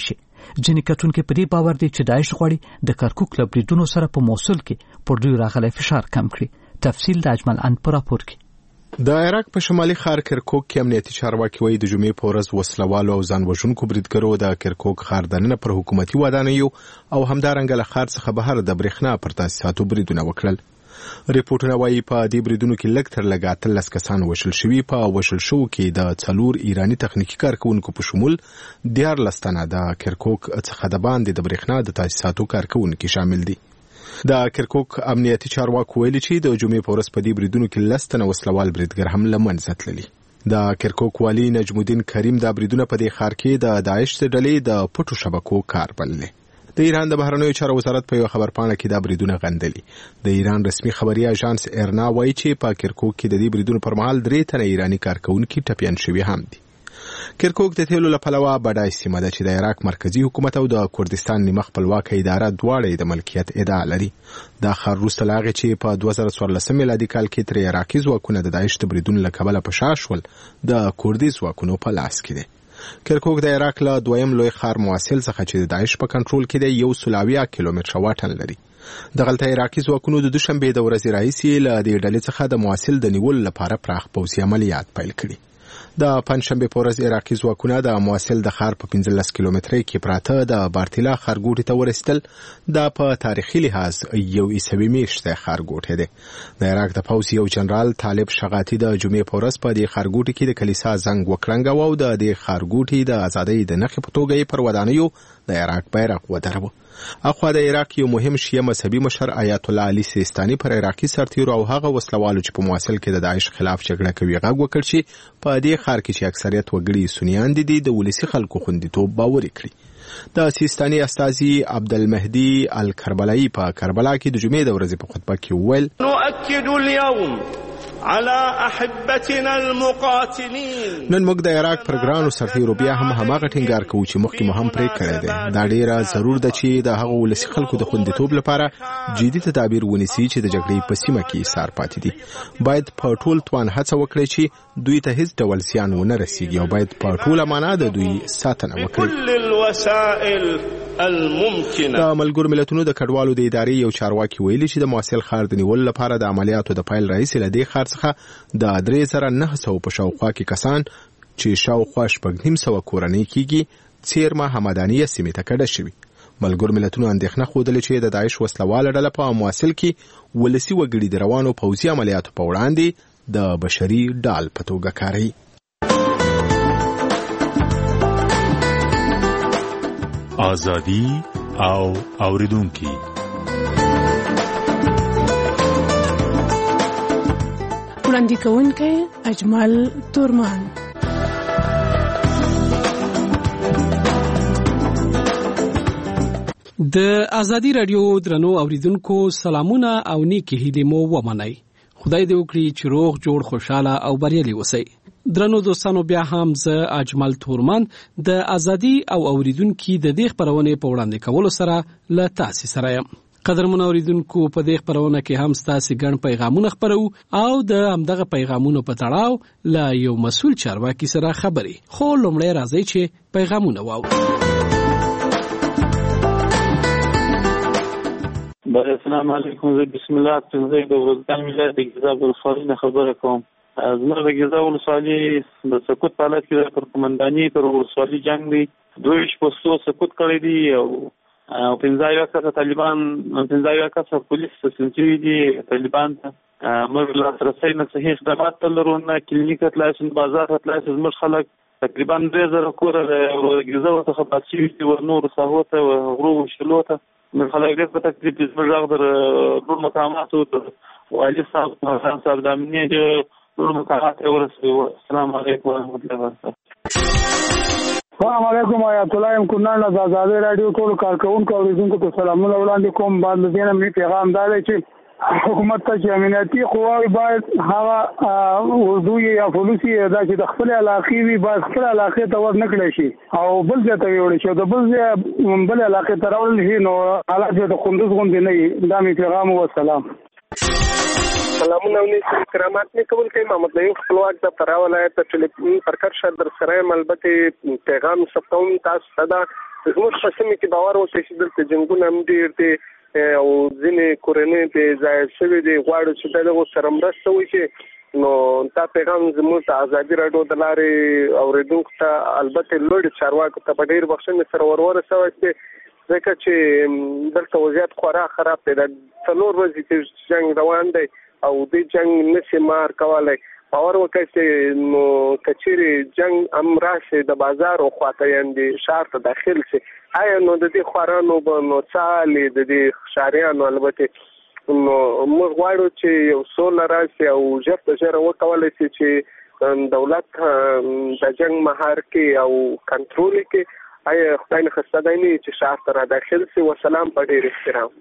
ځینې کتونکو په دې باور دي چې داعش غواړي د کرکوک له بریدونو سره په موصل کې پر دوی راغلی فشار کم کړي. تفصیل د اجمل ان په راپور کې. د عراق په شمالي ښار کرکوک کې امنیتي چارواکي وایي د جمعې په ورځ وسلوالو او ځان وژونکو بریدګرو د کرکوک ښار دننه پر حکومتي ودانیو او همدارنګه له ښار څخه بهر د برېښنا پر تاسیساتو بریدونه وکړل. ریپورتونه وایي په دې بریدونو کې لږ تر لږه اتلس کسان وژل شوي. په وژل شوو کې د څلور ایراني تخنیکي کارکوونکو په شمول دیارلس تنه د کرکوک څخه د باندې د برېښنا د تاسیساتو کارکوونکي شامل دي. د کرکوک امنیتي چارواکو ویلي چې د جمعې په ورځ په دې بریدونو کې لس تنه وسلوال بریدګر هم له منځه تللي. د کرکوک والي نجم الدین کریم د بریدونه په دې ښار کې د داعش د ډلې د پټو شبکو کار بللي. د ایران د بهرنیو چارو وزارت په یو خبرپاڼه کې دا بریدونه غندلي. د ایران رسمي خبري اژانس ایرنا وایي چې په کرکوک کې د دې بریدونو پر مهال درې تنه ایراني کارکوونکي ټپیان شوي هم دي. کرکوک د تیلو له پلوه بډای سیمه ده چې د عراق مرکزی حکومت او د کردستان نیمه خپلواکه اداره دواړه د ملکیت ادعا لري. دا ښار وروسته له هغې چې په دوه زره څوارلسم میلادي کال کې ترې عراقي ځواکونه د داعش د بریدونو له کبله په شا شول د کردي ځواکونو په لاس کې دی. کرکوک د عراق له دویم لوی ښار موصل څخه چې د داعش په کنټرول کې دی یو سل اویا کیلومتره واټن لري. دغلته عراقي ځواکونو د دوشنبې د ورځې راهیسې له دې ډلې څخه د موصل د نیولو لپاره پراخ پوځي عملیات پیل کړي. د پنځشنبه په ورځ عراقي ځواکونه د موصل د ښار په پنځلس کیلومترۍ کې پراته د بارتلا ښارګوټي ته ورسېدل. دا په تاریخي لحاظ یو عیسوي میشته ښارګوټی دی. د عراق د پوځ یو جنرال طالب شغاتی د جمعې په ورځ په دې ښارګوټي کې د کلیسا زنګ وکړنګاوه او د دې ښارګوټي د ازادۍ د نښې په توګه یې پر ودانیو د عراق بیرغ ودروه. اخوا د عراق یو مهم شیعه مذهبي مشر آیت الله علي سیستاني پر عراقي سرتیرو او هغه وسلوالو چې په موصل کې د داعش خلاف جګړه کوي غږ وکړ چې په دې ښار کې چې اکثریت وګړي سنیان دي د ولسي خلکو خوندیتوب باوري کړي. د سیستاني استازي عبدالمهدي الکربلایی په کربلا کې د جمعې د ورځې په خطبه کې وویل نؤكد اليوم على احبتنا المقاتلين. نن موږ د عراق پر ګرانو سرتیرو بیا هم هماغه ټینګار کوو چې مخکې مو هم پرې کړی دی. دا ډیره ضرور ده چې د هغو ولسي خلکو د خوندیتوب لپاره جدي تدابیر ونیسي چې د جګړې په سیمه کې ایثار پاتې دي. باید په ټول توان هڅه وکړي چې دوی ته هیڅ ډول زیان ونه رسیږي او باید په ټوله معنا د دوی ساتنه وکړي. د ملګرو ملتونو د کډوالو د ادارې یو چارواکي ویلي چې د موصل ښار د نیولو لپاره د عملیاتو د پیل راهیسې له دې ښار څخه د درې زره نه سوه په شاوخوا کې کسان چې شاوخوا شپږ نیم سوه کورنۍ کېږي څیرمه همدانیه سیمې ته کډه شوي. ملګرو ملتونو اندېښنه ښودلې چې د داعش وسلواله ډله په موصل کې ولسي وګړي د روانو پوځي عملیاتو په وړاندې د بشري ډال په توګه کاروي. آزادي او اوریدونکي وړاندې کوونکی اجمل تورمان. د ازادي رادیو درنو اوریدونکو سلامونه او نیکی هیلې مو ومنئ. خدای دې وکړي چې روغ جوړ خوشاله او بریالي اوسئ. درنو دوستانو بیا هم زه اجمل تورمان د ازادي او اوریدونکو د دې خبرونه په وړاندې کولو سره له تاسو سره یم. قدرمن اوریدونکو په دې خبرونه کې هم ستاسو ګڼ پیغامونه خبرو او د همدغه پیغامونو په تړاو له یو مسؤل چارواکي سره خبري. خو لومړی راځي چې پیغامونه واورو. السلام علیکم. بسم الله تنظیم د ولایت ملت د جزاب الفارین خبره کوم. زموږ د جزاب ولسوالي د سقوط په حالت کې پر قومنداني پر ولسوالي جنگ دی. دوی شپږ سقوط کړی دی او پنځه یو کسه طالبان پنځه یو کسه پولیس سنتي دي طالبان ته موږ لا ترڅې نه صحیح خدمات لرونه کلینیک تلاسن بازار تلاسن موږ خلک تقریبا درې زره کور د جزاب څخه بچي دي ورنور ساوته او غرو شلوته من خلک دې په تکلیف دې زموږ د ټول مقامات او والي صاحب خان صاحب د امنیت ټول مقامات ورسوي. السلام علیکم ورحمۃ اللہ وبرکاتہ. السلام علیکم آیت الله ام کورنال د آزادي رادیو ټول کارکونکو اوریدونکو ته سلامونه وړاندې کوم. باندې دې نه می پیغام دا دی چې حکومت ته چې امنیتي قواوی باید هغه اردو یا پولیسي دا چې د خپل علاقې وي باید خپل علاقې ته ور نه کړی شي او بل ځای ته وړي شي. د بل ځای بل علاقې ته راوړل شي نو حالات د قندوز غوندې نه وي. دا می پیغام و. سلام. سلامونه او کرامات نه قبول کوي. محمد نعیم خپلواک د فراه ولایت ټلیفون پرکر شر در سره البته پیغام سپتوم تاسو صدا زموږ په سیمه کې باور وکړي چې دلته جنګونه هم ډېر دي او ځینې کورنۍ په ځای شوي دي. غواړو چې دغه سره مرسته وشي. نو دا پیغام زموږ ته ازادي راډیو د لارې اورېدونکو ته البته لوړ چارواکو ته په ډېر بخښنې سره ورورسوئ چې ځکه چې دلته وضعیت خورا خراب دی. د څلور ورځې چې جنګ روان دی او دې جنګ نشي مار کولی. باور وکړئ چې نو کچېرې جنګ هم راشي د بازار خواته یعنې ښار ته داخل شي، آیا نو د دې خوارانو به نو څه حال د دې ښاریانو البته نو موږ غواړو چې یو سوله راشي او ژر تر ژره وکولی شي چې دولت د جنګ مهار کې او کنټرول کې. آیا خدای نخسته دی نه چې ښار ته را داخل شي. وسلام په ډېر احترام.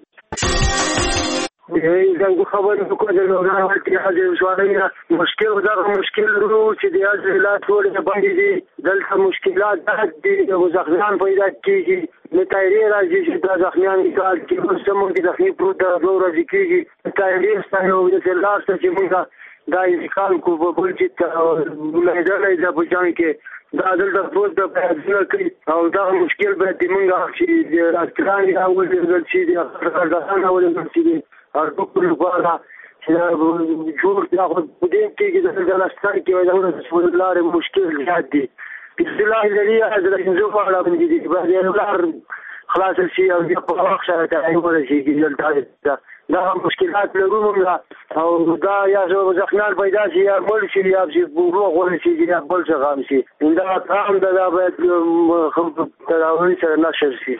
زنګو خبرې وکړه د لوګان کې حاضر شوالي مشکل دغه مشکل ورو چې د حاصلات ټول باندې دي دلته مشکلات دي د زخمیان پیدا کیږي د تایری راځي چې د زخمیان کال کې سمون کې زخمی پروت د ورځې کیږي تایری ستاسو د سلاس چې موږ دا انتقال کو په بل چې ولایدلې د بجان کې دا دلته پروت د پیدا کوي او دا مشکل به د موږ چې راځي او د چې د خلکو او د ارتو پر لپاره چې جوړ دا په دې کې د ځلستان کې وایي د سپورت لارې مشکل زیات دي. په الله لري حضرت انزو فعلا باندې دي بعد لار خلاص شي او په وخت سره تعامل شي دا دا مشکلات لرو او دا یا ځخنان پیدا شي یا بل شي یا چې روغ ول شي یا بل څه غام شي دا تام دا باید خپل تداوی سره نشر شي.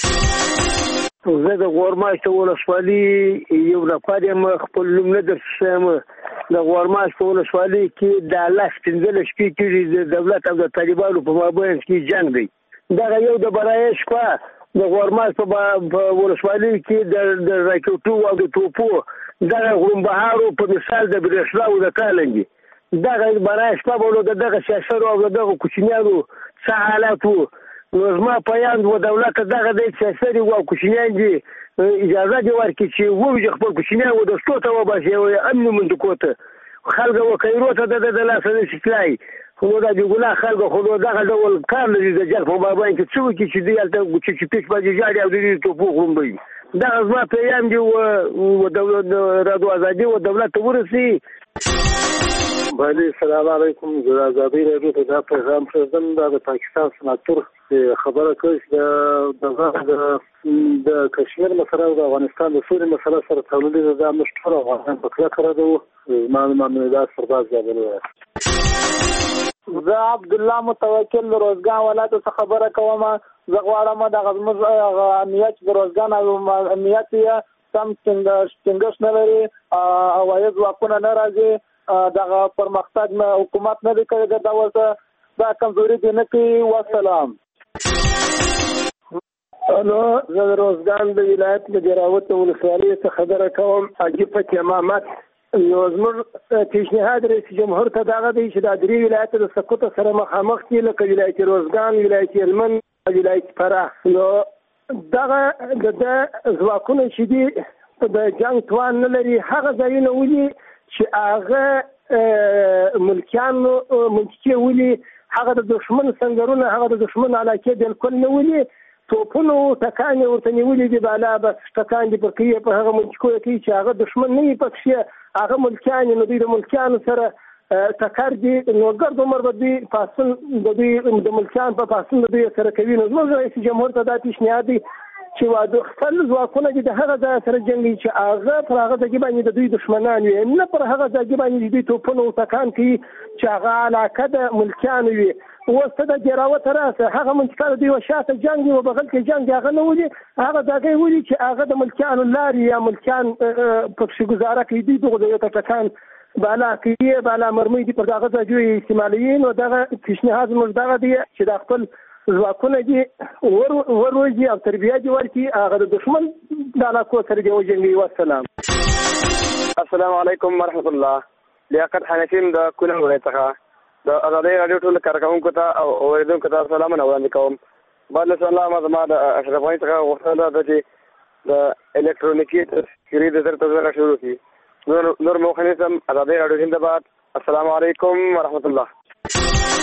زه د غورماش ته ولسوالي یو نفر یم خپل نوم نه درسم. د غورماش په ولسوالي کې د لاس پنځه شپې کې د دولت او د طالبانو په مابین کې جنگ دی. دا یو د برایش کو د غورماش په ولسوالي کې د راکټو او د توپو د غرمبهارو په مثال د برښنا او د کالنګي دا برایش په بوله دغه سیاست او دغه کوچنیانو څه حالات وو. نو زما پیان و دولت دغه د سیاست او کوچنیان دي اجازه دی ورکړي چې ووجه خپل کوچنیان و د ستو ته وباسي او امن من کوته خلک و کیرو ته د لاسه شتلای خو دا دی ګلا خلک خو دغه ډول کار لري د جګ په بابا کې څو کې چې دی البته چې پیښ باندې جاړي او د توپو غومبي دا زما پیان دی و دولت رادو ازادي و دولت ورسي. بله سلام علیکم. د ازادي راډیو ته دا پیغام پرځم د پاکستان سناتور خبره کوي چې د د کشمیر مسله او د افغانستان د سوري مسله سره تړلې ده. مشترک افغانستان په کله کړه ده معلومات دا سرباز جوړوي. زه عبد الله متوکل د روزګان ولایت څخه خبره کوم. زه غواړم د غزمز امنیت د روزګان او امنیت یې سم څنګه نه لري او هیڅ واکونه نه راځي. دغه پرمختګ نه حکومت نه دی کړی دا ورته دا کمزوري دی نه کوي. وسلام. نو زه د روزګان د ولایت د جراوت ولسوالۍ څخه خبره کوم. عجیب امامت نو زموږ پیشنهاد رئیس جمهور ته دغه دی چې د درې ولایت د سقوط سره مخامخ دي لکه ولایت روزګان، ولایت هلمند، ولایت فراه. نو دغه د ځواکونه چې دي د جنګ توان نه لري هغه ځایونه ولي چې هغه ملکیان ملکي ولي هغه د دشمن سنگرونه هغه د دشمن علاقې بالکل نه ولي توپونو ټکان ورته نیولې دي بالا بس ټکان دي پر کې په هغه ملکو کې چې هغه دشمن نه پکې هغه ملکیان نو د ملکیانو سره ټکر دي نو ګرد عمر به پاسن د د ملکیان په پاسن د سره کوي. نو زموږ رئیس جمهور ته د پیشنهاد دي چې واده خپل ځواکونه د هغه ځای سره جنګي چې هغه پر هغه ځای باندې د دوی دشمنان وي نه پر هغه ځای باندې د توپونو ټکان کوي چې هغه علاقه د ملکیان وي. وسته د جراوت راسه هغه منطقه دی وشاته جنگ او بغل کې جنگ هغه نه ولي هغه دغه ولي چې هغه د ملکیان لاري یا ملکیان په څه گزاره کوي دي دغه د ټکان بالا کې بالا مرمي دي پر هغه ځای استعماليين او دغه پیشنهاد موږ دغه دی چې د خپل ځواکونه دي ور وروځي او تربیه دي ورکی هغه د دشمن د علاقو سره دی وجنګي. والسلام. السلام علیکم ورحمت الله. لیاقت حنفیم د کونړ ولایت څخه د ازادي راډیو ټول کارکونکو ته او اوریدونکو ته سلامونه وړاندې کوم. بعد له سلام زما د اشرف غنی څخه غوښتنه ده چې د الکترونیکي تذکیرې د زر تر شروع شي. نور نور مخنیسم ازادي راډیو زنده باد. السلام علیکم ورحمت الله.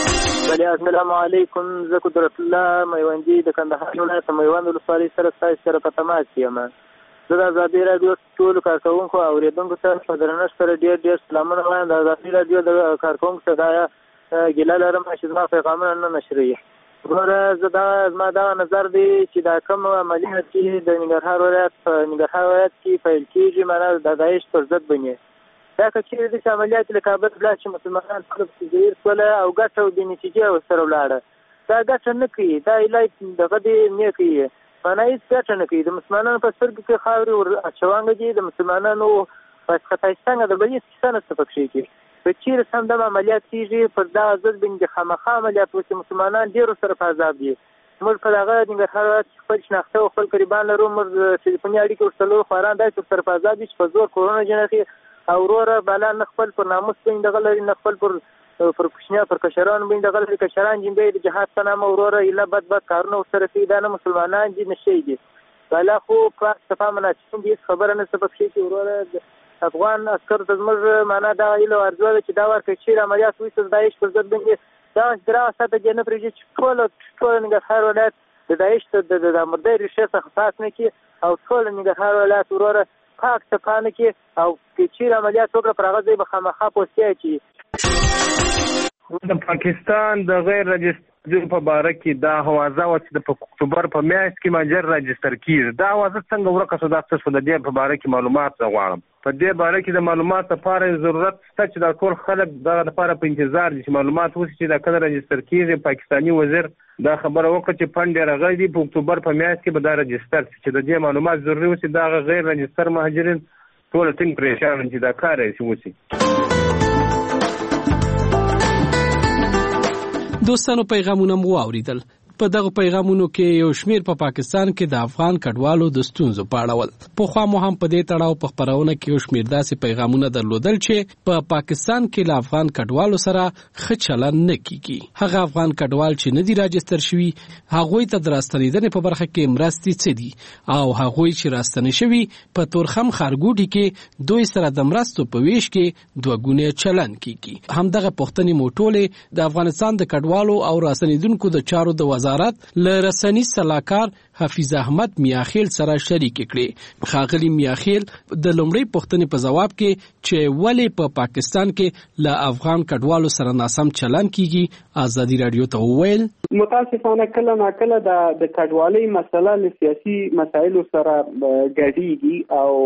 بله السلام علیکم. زه قدرت الله میوندي د کندهار ولایت میوند ولسوالۍ سره ستاسو سره په تماس یم. زه د ازادي راډیو ټولو کارکوونکو او اورېدونکو ته په درنښت سره ډېر ډېر سلامونه وایم. د ازادي راډیو د کارکوونکو څخه دا ګیله لرم چې زما پیغامونه نه نشروي. وروره زه دا زما دا نظر دی چې دا کوم عملیات چې د ننګرهار ولایت په ننګرهار ولایت کې پیل کېږي معنا د داعش پر ضد بني. دا که چیرې داسې عملیات له کابل لاړ چې مسلمانان خلک تغیر شول او ګټه او بې نتیجې ورسره ولاړه، دا ګټه نه کوي، دا علاج دغه دې نه کوي، معنا هېڅ ګټه نه کوي. د مسلمانانو په سترګو کې خاورې ور اچوانګه دي، د مسلمانانو واسخطایستانګه د بل هېڅ کیسه نشته پکښې کې. که چیرې سم دم عملیات کېږي پر دغه ضد باندې خامخا عملیات وشي، مسلمانان ډېر ورسره په عذاب دي. موږ په دغه ننګرهار ولایت کې خپل شناخته او خپل قریبان لرو، موږ ټلیفوني اړیکې ورسره لرو، خواران داسې ورسره په عذاب دي چې په زور کورونه جنخي او وروره بالا نه خپل پر ناموس باندې دغه لري، نه خپل پر پر کوچنیا پر کشرانو باندې دغه لري. کشران جنبې د جهاد په نامه وروره ایله بد بد کارونه ورسره کوي. دا نه مسلمانان دي نه شی دي، بالا خو پاک صفا مناسبین دي، هېڅ خبره نشته پکښې چې وروره افغان عسکرو ته زموږ معنا دغه هیله او ارزو ده چې دا ورکړي چیرې عملیات وشي د داعش پر ضد باندې دغسې دراغه ساته دې نه پرېږدي چې ټوله ټوله ننګرهار ولایت د داعش د مردۍ ریښې څخه خلاص نه کړي او ټوله ننګرهار ولایت وروره پاک صفانه کې او که چیرې عملیات وکړه پر هغه ځای به خامخا پوستیا اچوي. د پاکستان د غیر رجسټر په باره کې دا حوازه وه چې د اکتوبر په میاشت کې ماجر رجسټر کېږي. دا حوازه څنګه ورکه شو؟ دا څه شو؟ د دې په باره کې معلومات زه غواړم. په دې باره کې د معلومات لپاره ضرورت شته چې دا ټول خلک دغه لپاره په انتظار دي چې معلومات وشي چې دا کله رجسټر کېږي. پاکستاني وزیر دا خبره وکړه چې فنډ راغلی دی په اکتوبر په میاشت کې به دا رجسټر شي، چې د دې معلومات ضروري وشي. دا غیر رجسټر مهاجرین ټول ټینګ پریشان چې دا کار یې وشي. دوستانو پیغامونه مو واوریدل. په دغه پیغامونو کې یو شمیر په پا پاکستان کې د افغان کډوالو د ستونزو په اړه ول. په خوا مو هم په دې تړاو په خبرونه کې یو شمیر داسې پیغامونه درلودل چې په پا پاکستان کې له افغان کډوالو سره ښه چلند نه کیږي. هغه افغان کډوال چې نه دي راجستر شوي هغوی ته د راستنېدنې په برخه کې مرستې څه دي او هغوی چې راستنې شوي په تورخم ښارګوټي کې دوی سره د مرستو په ویش کې دوه ګونې چلند کیږي. همدغه پوښتنې مو ټولې د افغانستان د کډوالو او راستنېدونکو د چارو د وزارت له رسنیز سلاکار حفیظ احمد میاخیل سره شریک کړي. خاغلی میاخیل د لومړۍ پوښتنې په جواب کې چې ولې په پا پاکستان کې له افغان کډوالو سره ناسم چلند کیږي ازادي رادیو ته وویل متاسفانه کله ناکله د د کډوالۍ مسله له سیاسي مسایلو سره ګډیږي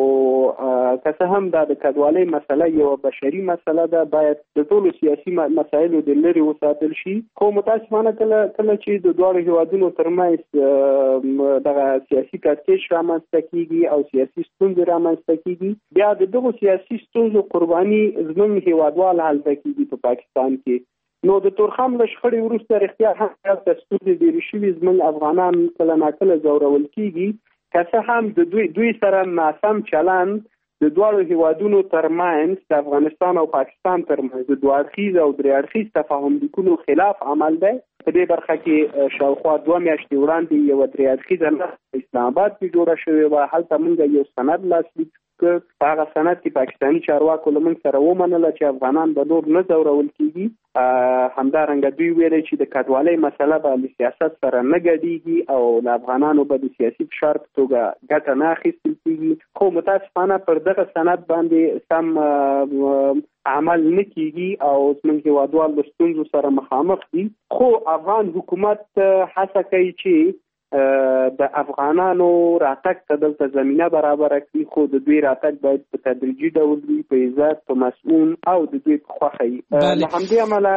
او که څه هم دا د کډوالۍ مسله یو بشري مسله ده، باید د ټولو سیاسي مسایلو د لرې وساتل شي. خو متاسفانه کله کله چې د دواړو هیوادونو ترمنځ دغه سیاسي کړکېچ رامنځته کیږي او سیاسي ستونزې رامنځته کیږي، بیا د دغو سیاسي ستونزو قرباني زموږ هیوادوال هلته کیږي په پاکستان کې. نو د تورخم له شخړې وروسته رښتیا هم هلته ستونزې ډېرې شوي، زموږ افغانان کله ناکله ځورول کیږي. که څه هم د دوی دوی سره ناسم چلند د دواړو هیوادونو ترمنځ د افغانستان او پاکستان ترمنځ د دوه اړخیز او درې اړخیز تفاهم لیکونو خلاف عمل دی. په دې برخه کې شاوخوا دوه میاشتې وړاندې یوه درې اړخیزه په اسلام آباد کې جوړه شوې وه. هلته موږ یو سند لاسلیک کړ. په هغه سند کې پاکستاني چارواکو له موږ سره ومنله چې افغانان به نور نه ځورول کېږي. همدارنګه دوی ویلي چې د کډوالۍ مسله به له سیاست سره نه ګډېږي او له افغانانو به د سیاسي فشار په توګه ګټه نه اخیستل کېږي. خو متاسفانه پر دغه سند باندې سم عمل نه کیږي او زموږ هیوادوال د ستونزو سره مخامخ دي. خو افغان حکومت هڅه کوي چې د افغانانو راتګ ته دلته زمینه برابره کړي، خو د دوی راتګ باید په تدریجي ډول وي، په عزت، په مسؤون او د دوی په خوښه وي. له همدې امله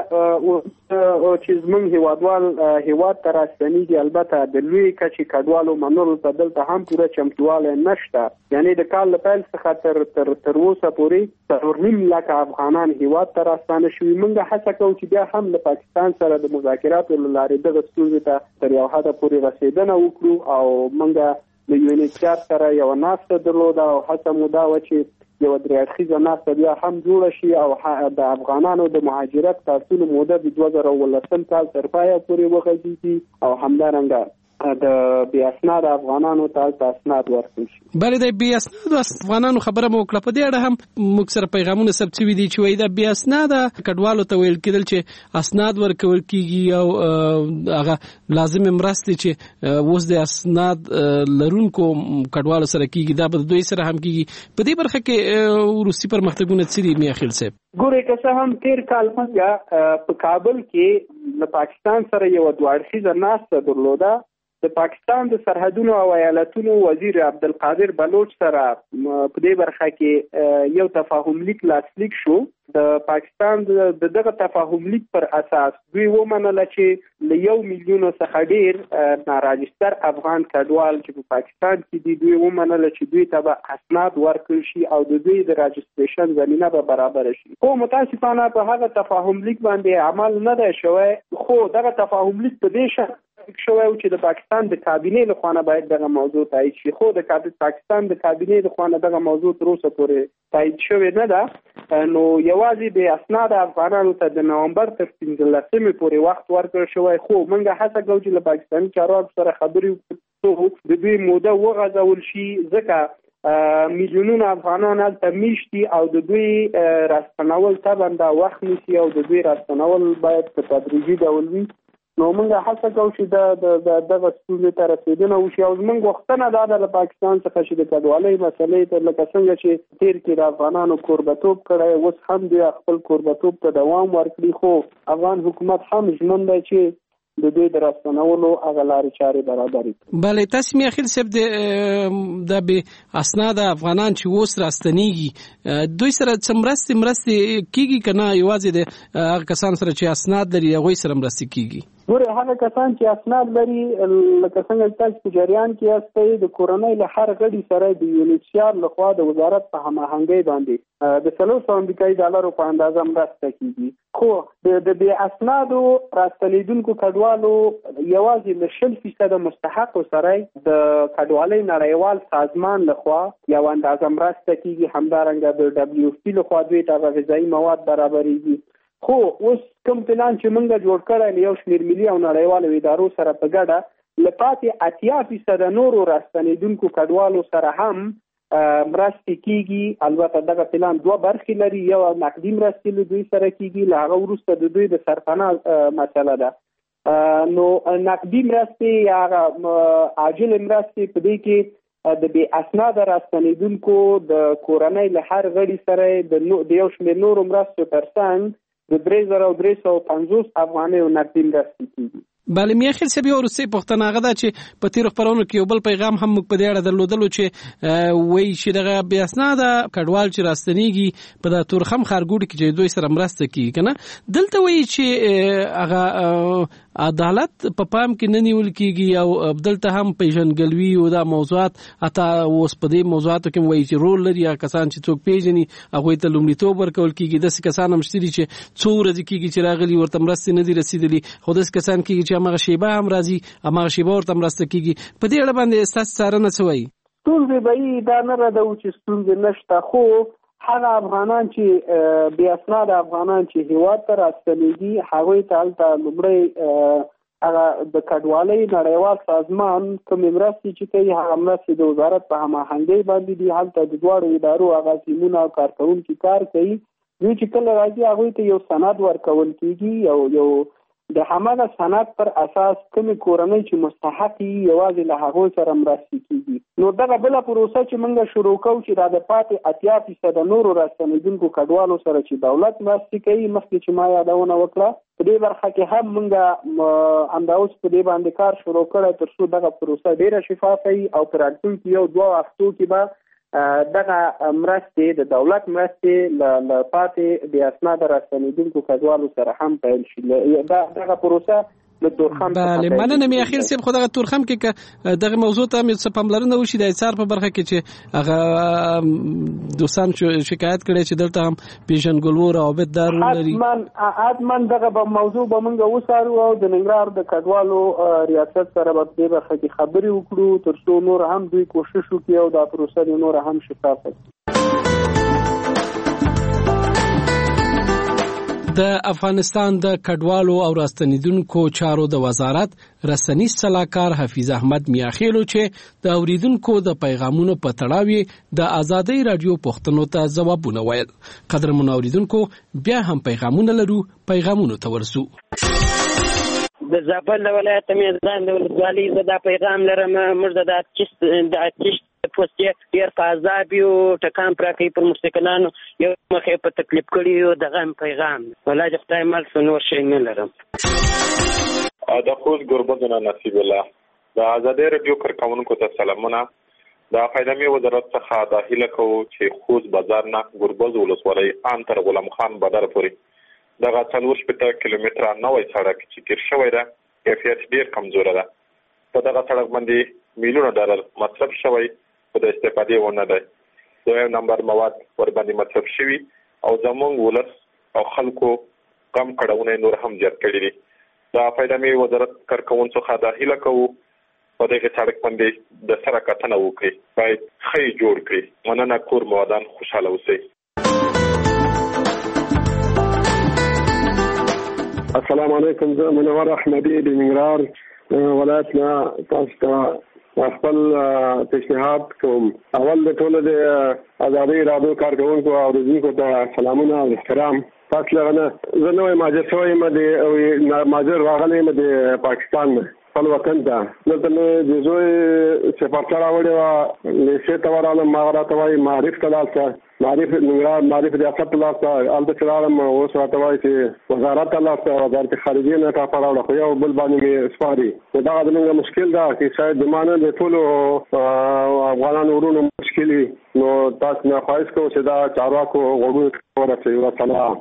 چې زموږ هیوادوال هیواد ته راستنېږي، البته د لویې کچې کډوالو منلو ته دلته هم پوره چمتوالی نشته. یعنې د کال له پیل څخه تر تر تر اوسه پورې څلور نیم لکه افغانان هیواد ته راستانه شوي. موږ هڅه کوو چې بیا هم له پاکستان سره د مذاکراتو له لارې دغه ستونزې ته تر یو حده پورې رسېدل نه وکړو او موږ د یو ان ایچ ار سره یو ناسته درلوده او هڅه مو دا وه چې یو درې اړخیزه ناسته بیا هم جوړه شي او د افغانانو د مهاجرت تاسو موده د دوه زره اوولسم کال تر پایه پورې وغځېږي او همدارنګه د بې اسناد افغانانو ته اسناد ورکړل شي. بلې د بې اسناد افغانانو خبره مو وکړه. په دې اړه هم موږ سره پیغامونه ثبت شوي دي چې وایي د بې اسناده کډوالو ته ویل کېدل چې اسناد ورکول کېږي او هغه لازمې مرستې چې اوس د اسناد لرونکو کډوالو سره کېږي دا به دوی سره هم کېږي. په دې برخه کې وروستي پرمختګونه څه دي میاخیل صاحب؟ ګورې که څه هم تېر کال موږ په کابل کې له پاکستان سره یوه دوه اړخیزه ناسته درلوده. د پاکستان د سرحدونو او ایالتونو وزیر عبدالقادر بلوچ سره په دې برخه کې یو تفاهم لیک لاسلیک شو. د پاکستان د دغه تفاهم لیک پر اساس دوی ومنله چې له یو میلیون څخه ډېر ناراجستر افغان کډوال چې په پاکستان کې دي دوی ومنله چې دوی ته به اسناد ورکړل شي او د دوی د راجستریشن زمینه به برابره شي. خو متاسفانه په هغه تفاهم لیک باندې عمل نه دی شوی. خو دغه تفاهم لیک په دې شرط شوی چې د پاکستان د کابینې له خوا باید دغه موضوع تایید شي. خو د پاکستان د کابینې له خوا دغه موضوع تر اوسه پورې تایید شوی نه ده. نو یوازې د اسناد افغانانو ته د نومبر تر پنځلسمې پورې وخت ورکړل شوی. خو موږ هڅه کوو چې له پاکستاني چارواکو سره خبرې وکړو د دوی موده وغځول شي ځکه میلیونونه افغانان هلته میشتي او د دوی راستنول طبعا دا وخت نیسي او د دوی راستنول باید په تدریجي ډول وي. نو موږ هڅه کوو چې د دغه ستونزې ته رسېدنه وشي او زموږ غوښتنه دا ده له پاکستان څخه چې د کډوالۍ مسلې ته لکه څنګه چې تېر کې د افغانانو کوربتوب کړی اوس هم دوی خپل کوربتوب ته دوام ورکړي. خو افغان حکومت هم ژمن دی چې د دوی د راستنولو هغه لارې چارې برابرې کړي. بله تاسې میاخیل صاحب د بې اسناده افغانان چې اوس راستنیږي دوی سره څه مرستې مرستې کېږي که نه یوازې د هغه کسان سره چې اسناد لري هغوی سره مرستې کېږي؟ ګورې هغه کسان چې اسناد لري لکه څنګه چې تاسو په جریان کې یاستئ د کورنۍ له هر غړي سره د یونیسیار لخوا د وزارت په هماهنګۍ باندې د څلور سوه امریکایي ډالرو په اندازه مرسته کېږي. خو د بې اسنادو راستنېدونکو کډوالو یوازې له شل فیصده مستحقو سره د کډوالۍ نړیوال سازمان لخوا یو اندازه مرسته کېږي. همدارنګه د ډبلیو اف پي لخوا دوی ته غذایي مواد برابرېږي. خو اوس کوم پلان چې موږ جوړ کړی له یو شمېر ملي او نړیوالو ادارو سره په ګډه له پاتې اتیا فیصده نورو راستنېدونکو کډوالو سره هم مرستې کېږي. البته دغه پلان دوه برخې لري. یو نقدي مرستې له دوی سره کېږي، له هغه وروسته د دوی د سرپناه مسله ده. نو نقدي مرستې یا عاجل مرستې په دې کې د بې اسناده راستنېدونکو د کورنۍ له هر غړي سره د یو شمېر نورو مرستو ترڅنګ د درې زره او درې سوه پنځوس افغانیو نقدي مرستې کېږي. بله میاخیل صاحب یو وروستۍ پوښتنه هغه ده چې په تېرو خپرونو کې یو بل پیغام هم موږ په دې اړه درلودلو چې وایي چې دغه بې اسناده کډوال چې راستنېږي په دا تورخم ښارګوټي کې چې دوی سره مرسته کېږي که نه دلته وایي چې هغه عدالت په پام کې نه نیول کېږي او دلته هم پیژنګلوي او دا موضوعات حتی اوس په دې موضوعاتو کې وایي چې رول لري. هغه کسان چې څوک پیژني هغوی ته لومړیتوب ورکول کېږي. داسې کسان هم شته دي چې څو ورځې کېږي چې راغلي ورته مرستې نه دي رسېدلي. خو داسې کسان کېږي چې هماغه شیبه هم راځي هماغه شیبه ورته مرسته کېږي. په دې اړه باندې ستاسو څارنه څه وایي؟ ستونزې به یې دا نه ردوو چې ستونزې نشته. خو هغه افغانان چې بې اسناده افغانان چې هېواد ته راستنېږي هغوی ته هلته لومړی هغه د کډوالۍ نړیوال سازمان کومې مرستې چې کوي هغه مرستې د وزارت په هماهنګۍ باندې دي. هلته د دواړو ادارو هغه ټیمونه او کارکوونکي کار کوي. دوی چې کله راځي هغوی ته یو سند ورکول کېږي. یو یو د هماغه سند پر اساس کومې کورنۍ چې مستحق وي یوازې له هغوی سره مرستې کېږي. نو دغه بله پروسه چې موږ شروع کوو چې دا د پاتې اتیا فیصده نورو راستنېدونکو کډوالو سره چې دولت مرستې کوي مخکې چې ما یادونه وکړه په دې برخه کې هم موږ همدا اوس په دې باندې کار شروع کړی تر څو دغه پروسه ډېره شفافه وي او په راتلونکي یو دوه هفتو کې به دغه مرستې د دولت مرستې له پاتې بې اسناده راستنېدونکو کډوالو سره هم پیل شي. دغه پروسه له تورخم بله مننه میاخیل صاحب. خو دغه تورخم کې که دغه موضوع ته هم څه پاملرنه وشي د ایثار په برخه کې چې هغه دوستان شکایت کړی چې دلته هم پیژنګلو روابط دار ولري حتما دغه موضوع به موږ وڅارو او د ننګرهار د کډوالو ریاست سره به په دې برخه کې خبرې وکړو تر څو نور هم دوی کوشش وکړي او دا پروسه د نور هم شفافه کړي. د افغانستان د کډوالو او راستنیدونکو چارو د وزارت رسنی صلاحکار حفیظ احمد میاخیلو چې د اوریدونکو د پیغامونو په تړاو د آزادۍ رادیو پښتنو ته ځوابونه ویل. قدرمن اوریدونکو بیا هم پیغامونه لرو، پیغامونو ته ورسو. د زابل ولایت میزان د ولسوالۍ زدا پیغام لرم. موږ د چست د چست پوسټ ډیر فازاب یو ټکان پراکې پر مستقلانو یو مخې په تکلیف کړی یو دغه پیغام ولای د خدای مال نور شي نه لرم. د خوست ګوربدونه نصیب الله د آزادۍ رادیو کارکونکو ته سلامونه. د خدمت وزارت څخه د هیله کوو چې خوست بازار نه ګوربز ولسوالۍ ان تر غلام خان بدر پورې دغه څلور شپږ کیلومتره نوې سړک چې تیر شوی ده کیفیت ډیر کمزور ده. په دغه سړک باندې میلیونه ډالر مصرف شوی په د استفادې ونه ده. دویم نمبر مواد ور باندې مصرف شوی او زمونږ ولس او خلکو کم کړهونه نور هم زیات کړي دي. دا فایده وزارت کارکونکو څخه د هیله کوو په دغه سړک باندې د سره کتنه وکړي، باید خې جوړ کړي. مننه. کور موادان خوشاله اوسئ. السلام علیکم. زه منور احمدی د ننګرهار ولایتنا تاسو ته خپل پیشنهاد کوم. اول د ټولو د آزادۍ رادیو کارکونکو او اوریدونکو ته سلامونه او احترام. تاسو لغنه زه نوې ماجر شوی م د ماجر راغلی م د پاکستان خپل وطن ته. دلته مې د زوی سفارچه راوړې وه، لیسې ته ورغلم. هغه راته وایي معرف ته لاړ شه، معرف ننګرهار معرف ریاست ته لاړ شه. هلته چې راغلم اوس راته وایي چې وزارت ته لاړ شه، وزارت خارجیې نه ټاپه راوړه، خو یو بل باندې مې سپاري. نو دغه زموږ مشکل ده چې شاید د ما نه د ټولو افغانانو ورونو مشکل وي. نو تاسو نه خواهش کوم چې دا چارواکو غوږونو ته ورسوي. وسلام.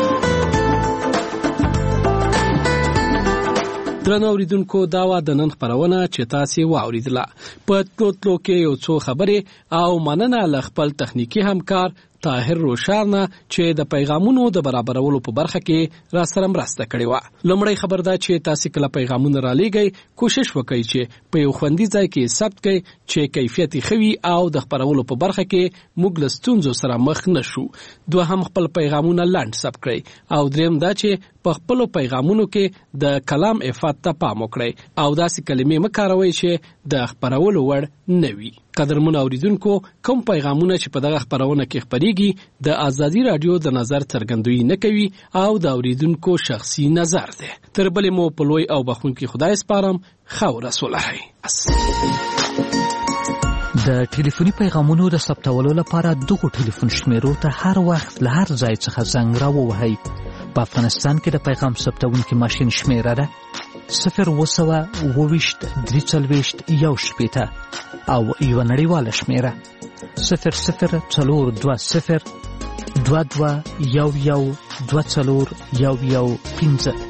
درنو اوریدونکو دا وا د نن خبرونه چې تاسو واوریدله. په تلوتلو کې یو څو خبرې او مننه ل خپل تخنیکی همکار طاهر روشارنا چې د پیغامونو د برابرولو په برخه کې را سره مرسته کړې و. لومړی خبر دا چې تاسو کله پیغامونه را لېږئ کوشش وکړئ چې په یو خوندي ځای کې ثبت کړئ چې کیفیت خوي او د خبرولو په برخه کې موږ له ستونزو سره مخ نشو. دوهم خپل پیغامونه لاند ثبت کړئ او دریم دا چې په خپل پیغامونو کې د کلام افات ته پام وکړئ او داسې کلمې مکاروئ چې د خبرولو وړ نه وي. قدرمن اوریدونکو کوم پیغامونه چې په دغه خبرونه کې خبريږي د آزادي رادیو د نظر څرګندوي نه کوي او د اوریدونکو شخصي نظر ده. تر بلې مو په لوی او بخونکي خدای سپارم. خو رسول الله. د ټلیفوني پیغامونو د ثبتولو لپاره دغه ټلیفون شمیرو ته هر وخت له هر ځای څخه زنګ راووهئ. په افغانستان کې د پیغام ثبتونکي ماشین شمیره ده صفر وسوه اوويشت درې څلوېښت یو شپېته او یو نړیواله شمیره صفر صفر څلور دوه صفر دوه دوه یو یو دوه څلور یو یو پنځه.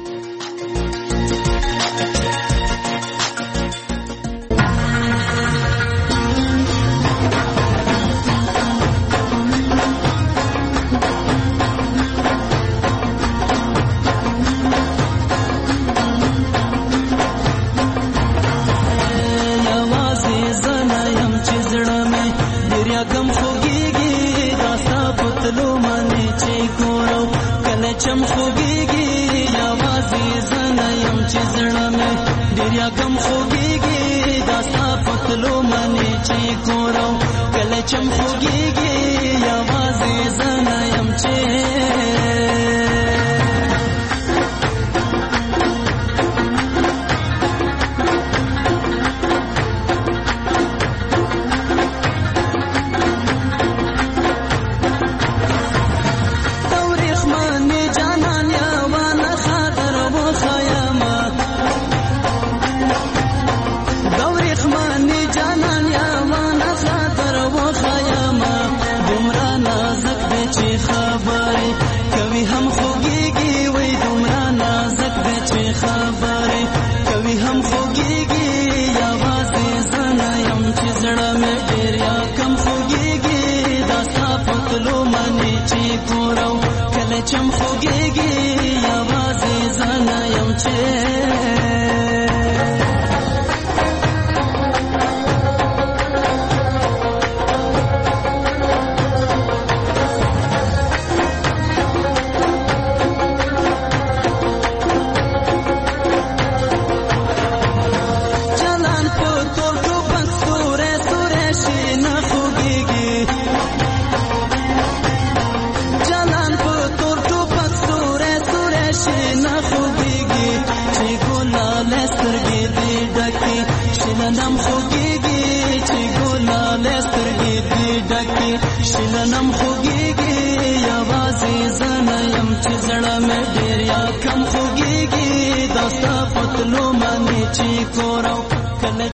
شلنم خوږیږي چې ګلالې سترګې دې ډکې شلنم خوږیږي یوازې زه نه یم چې زړه مې ډېر یا کم خوږیږي دا ستا په تلو باندې چې کور او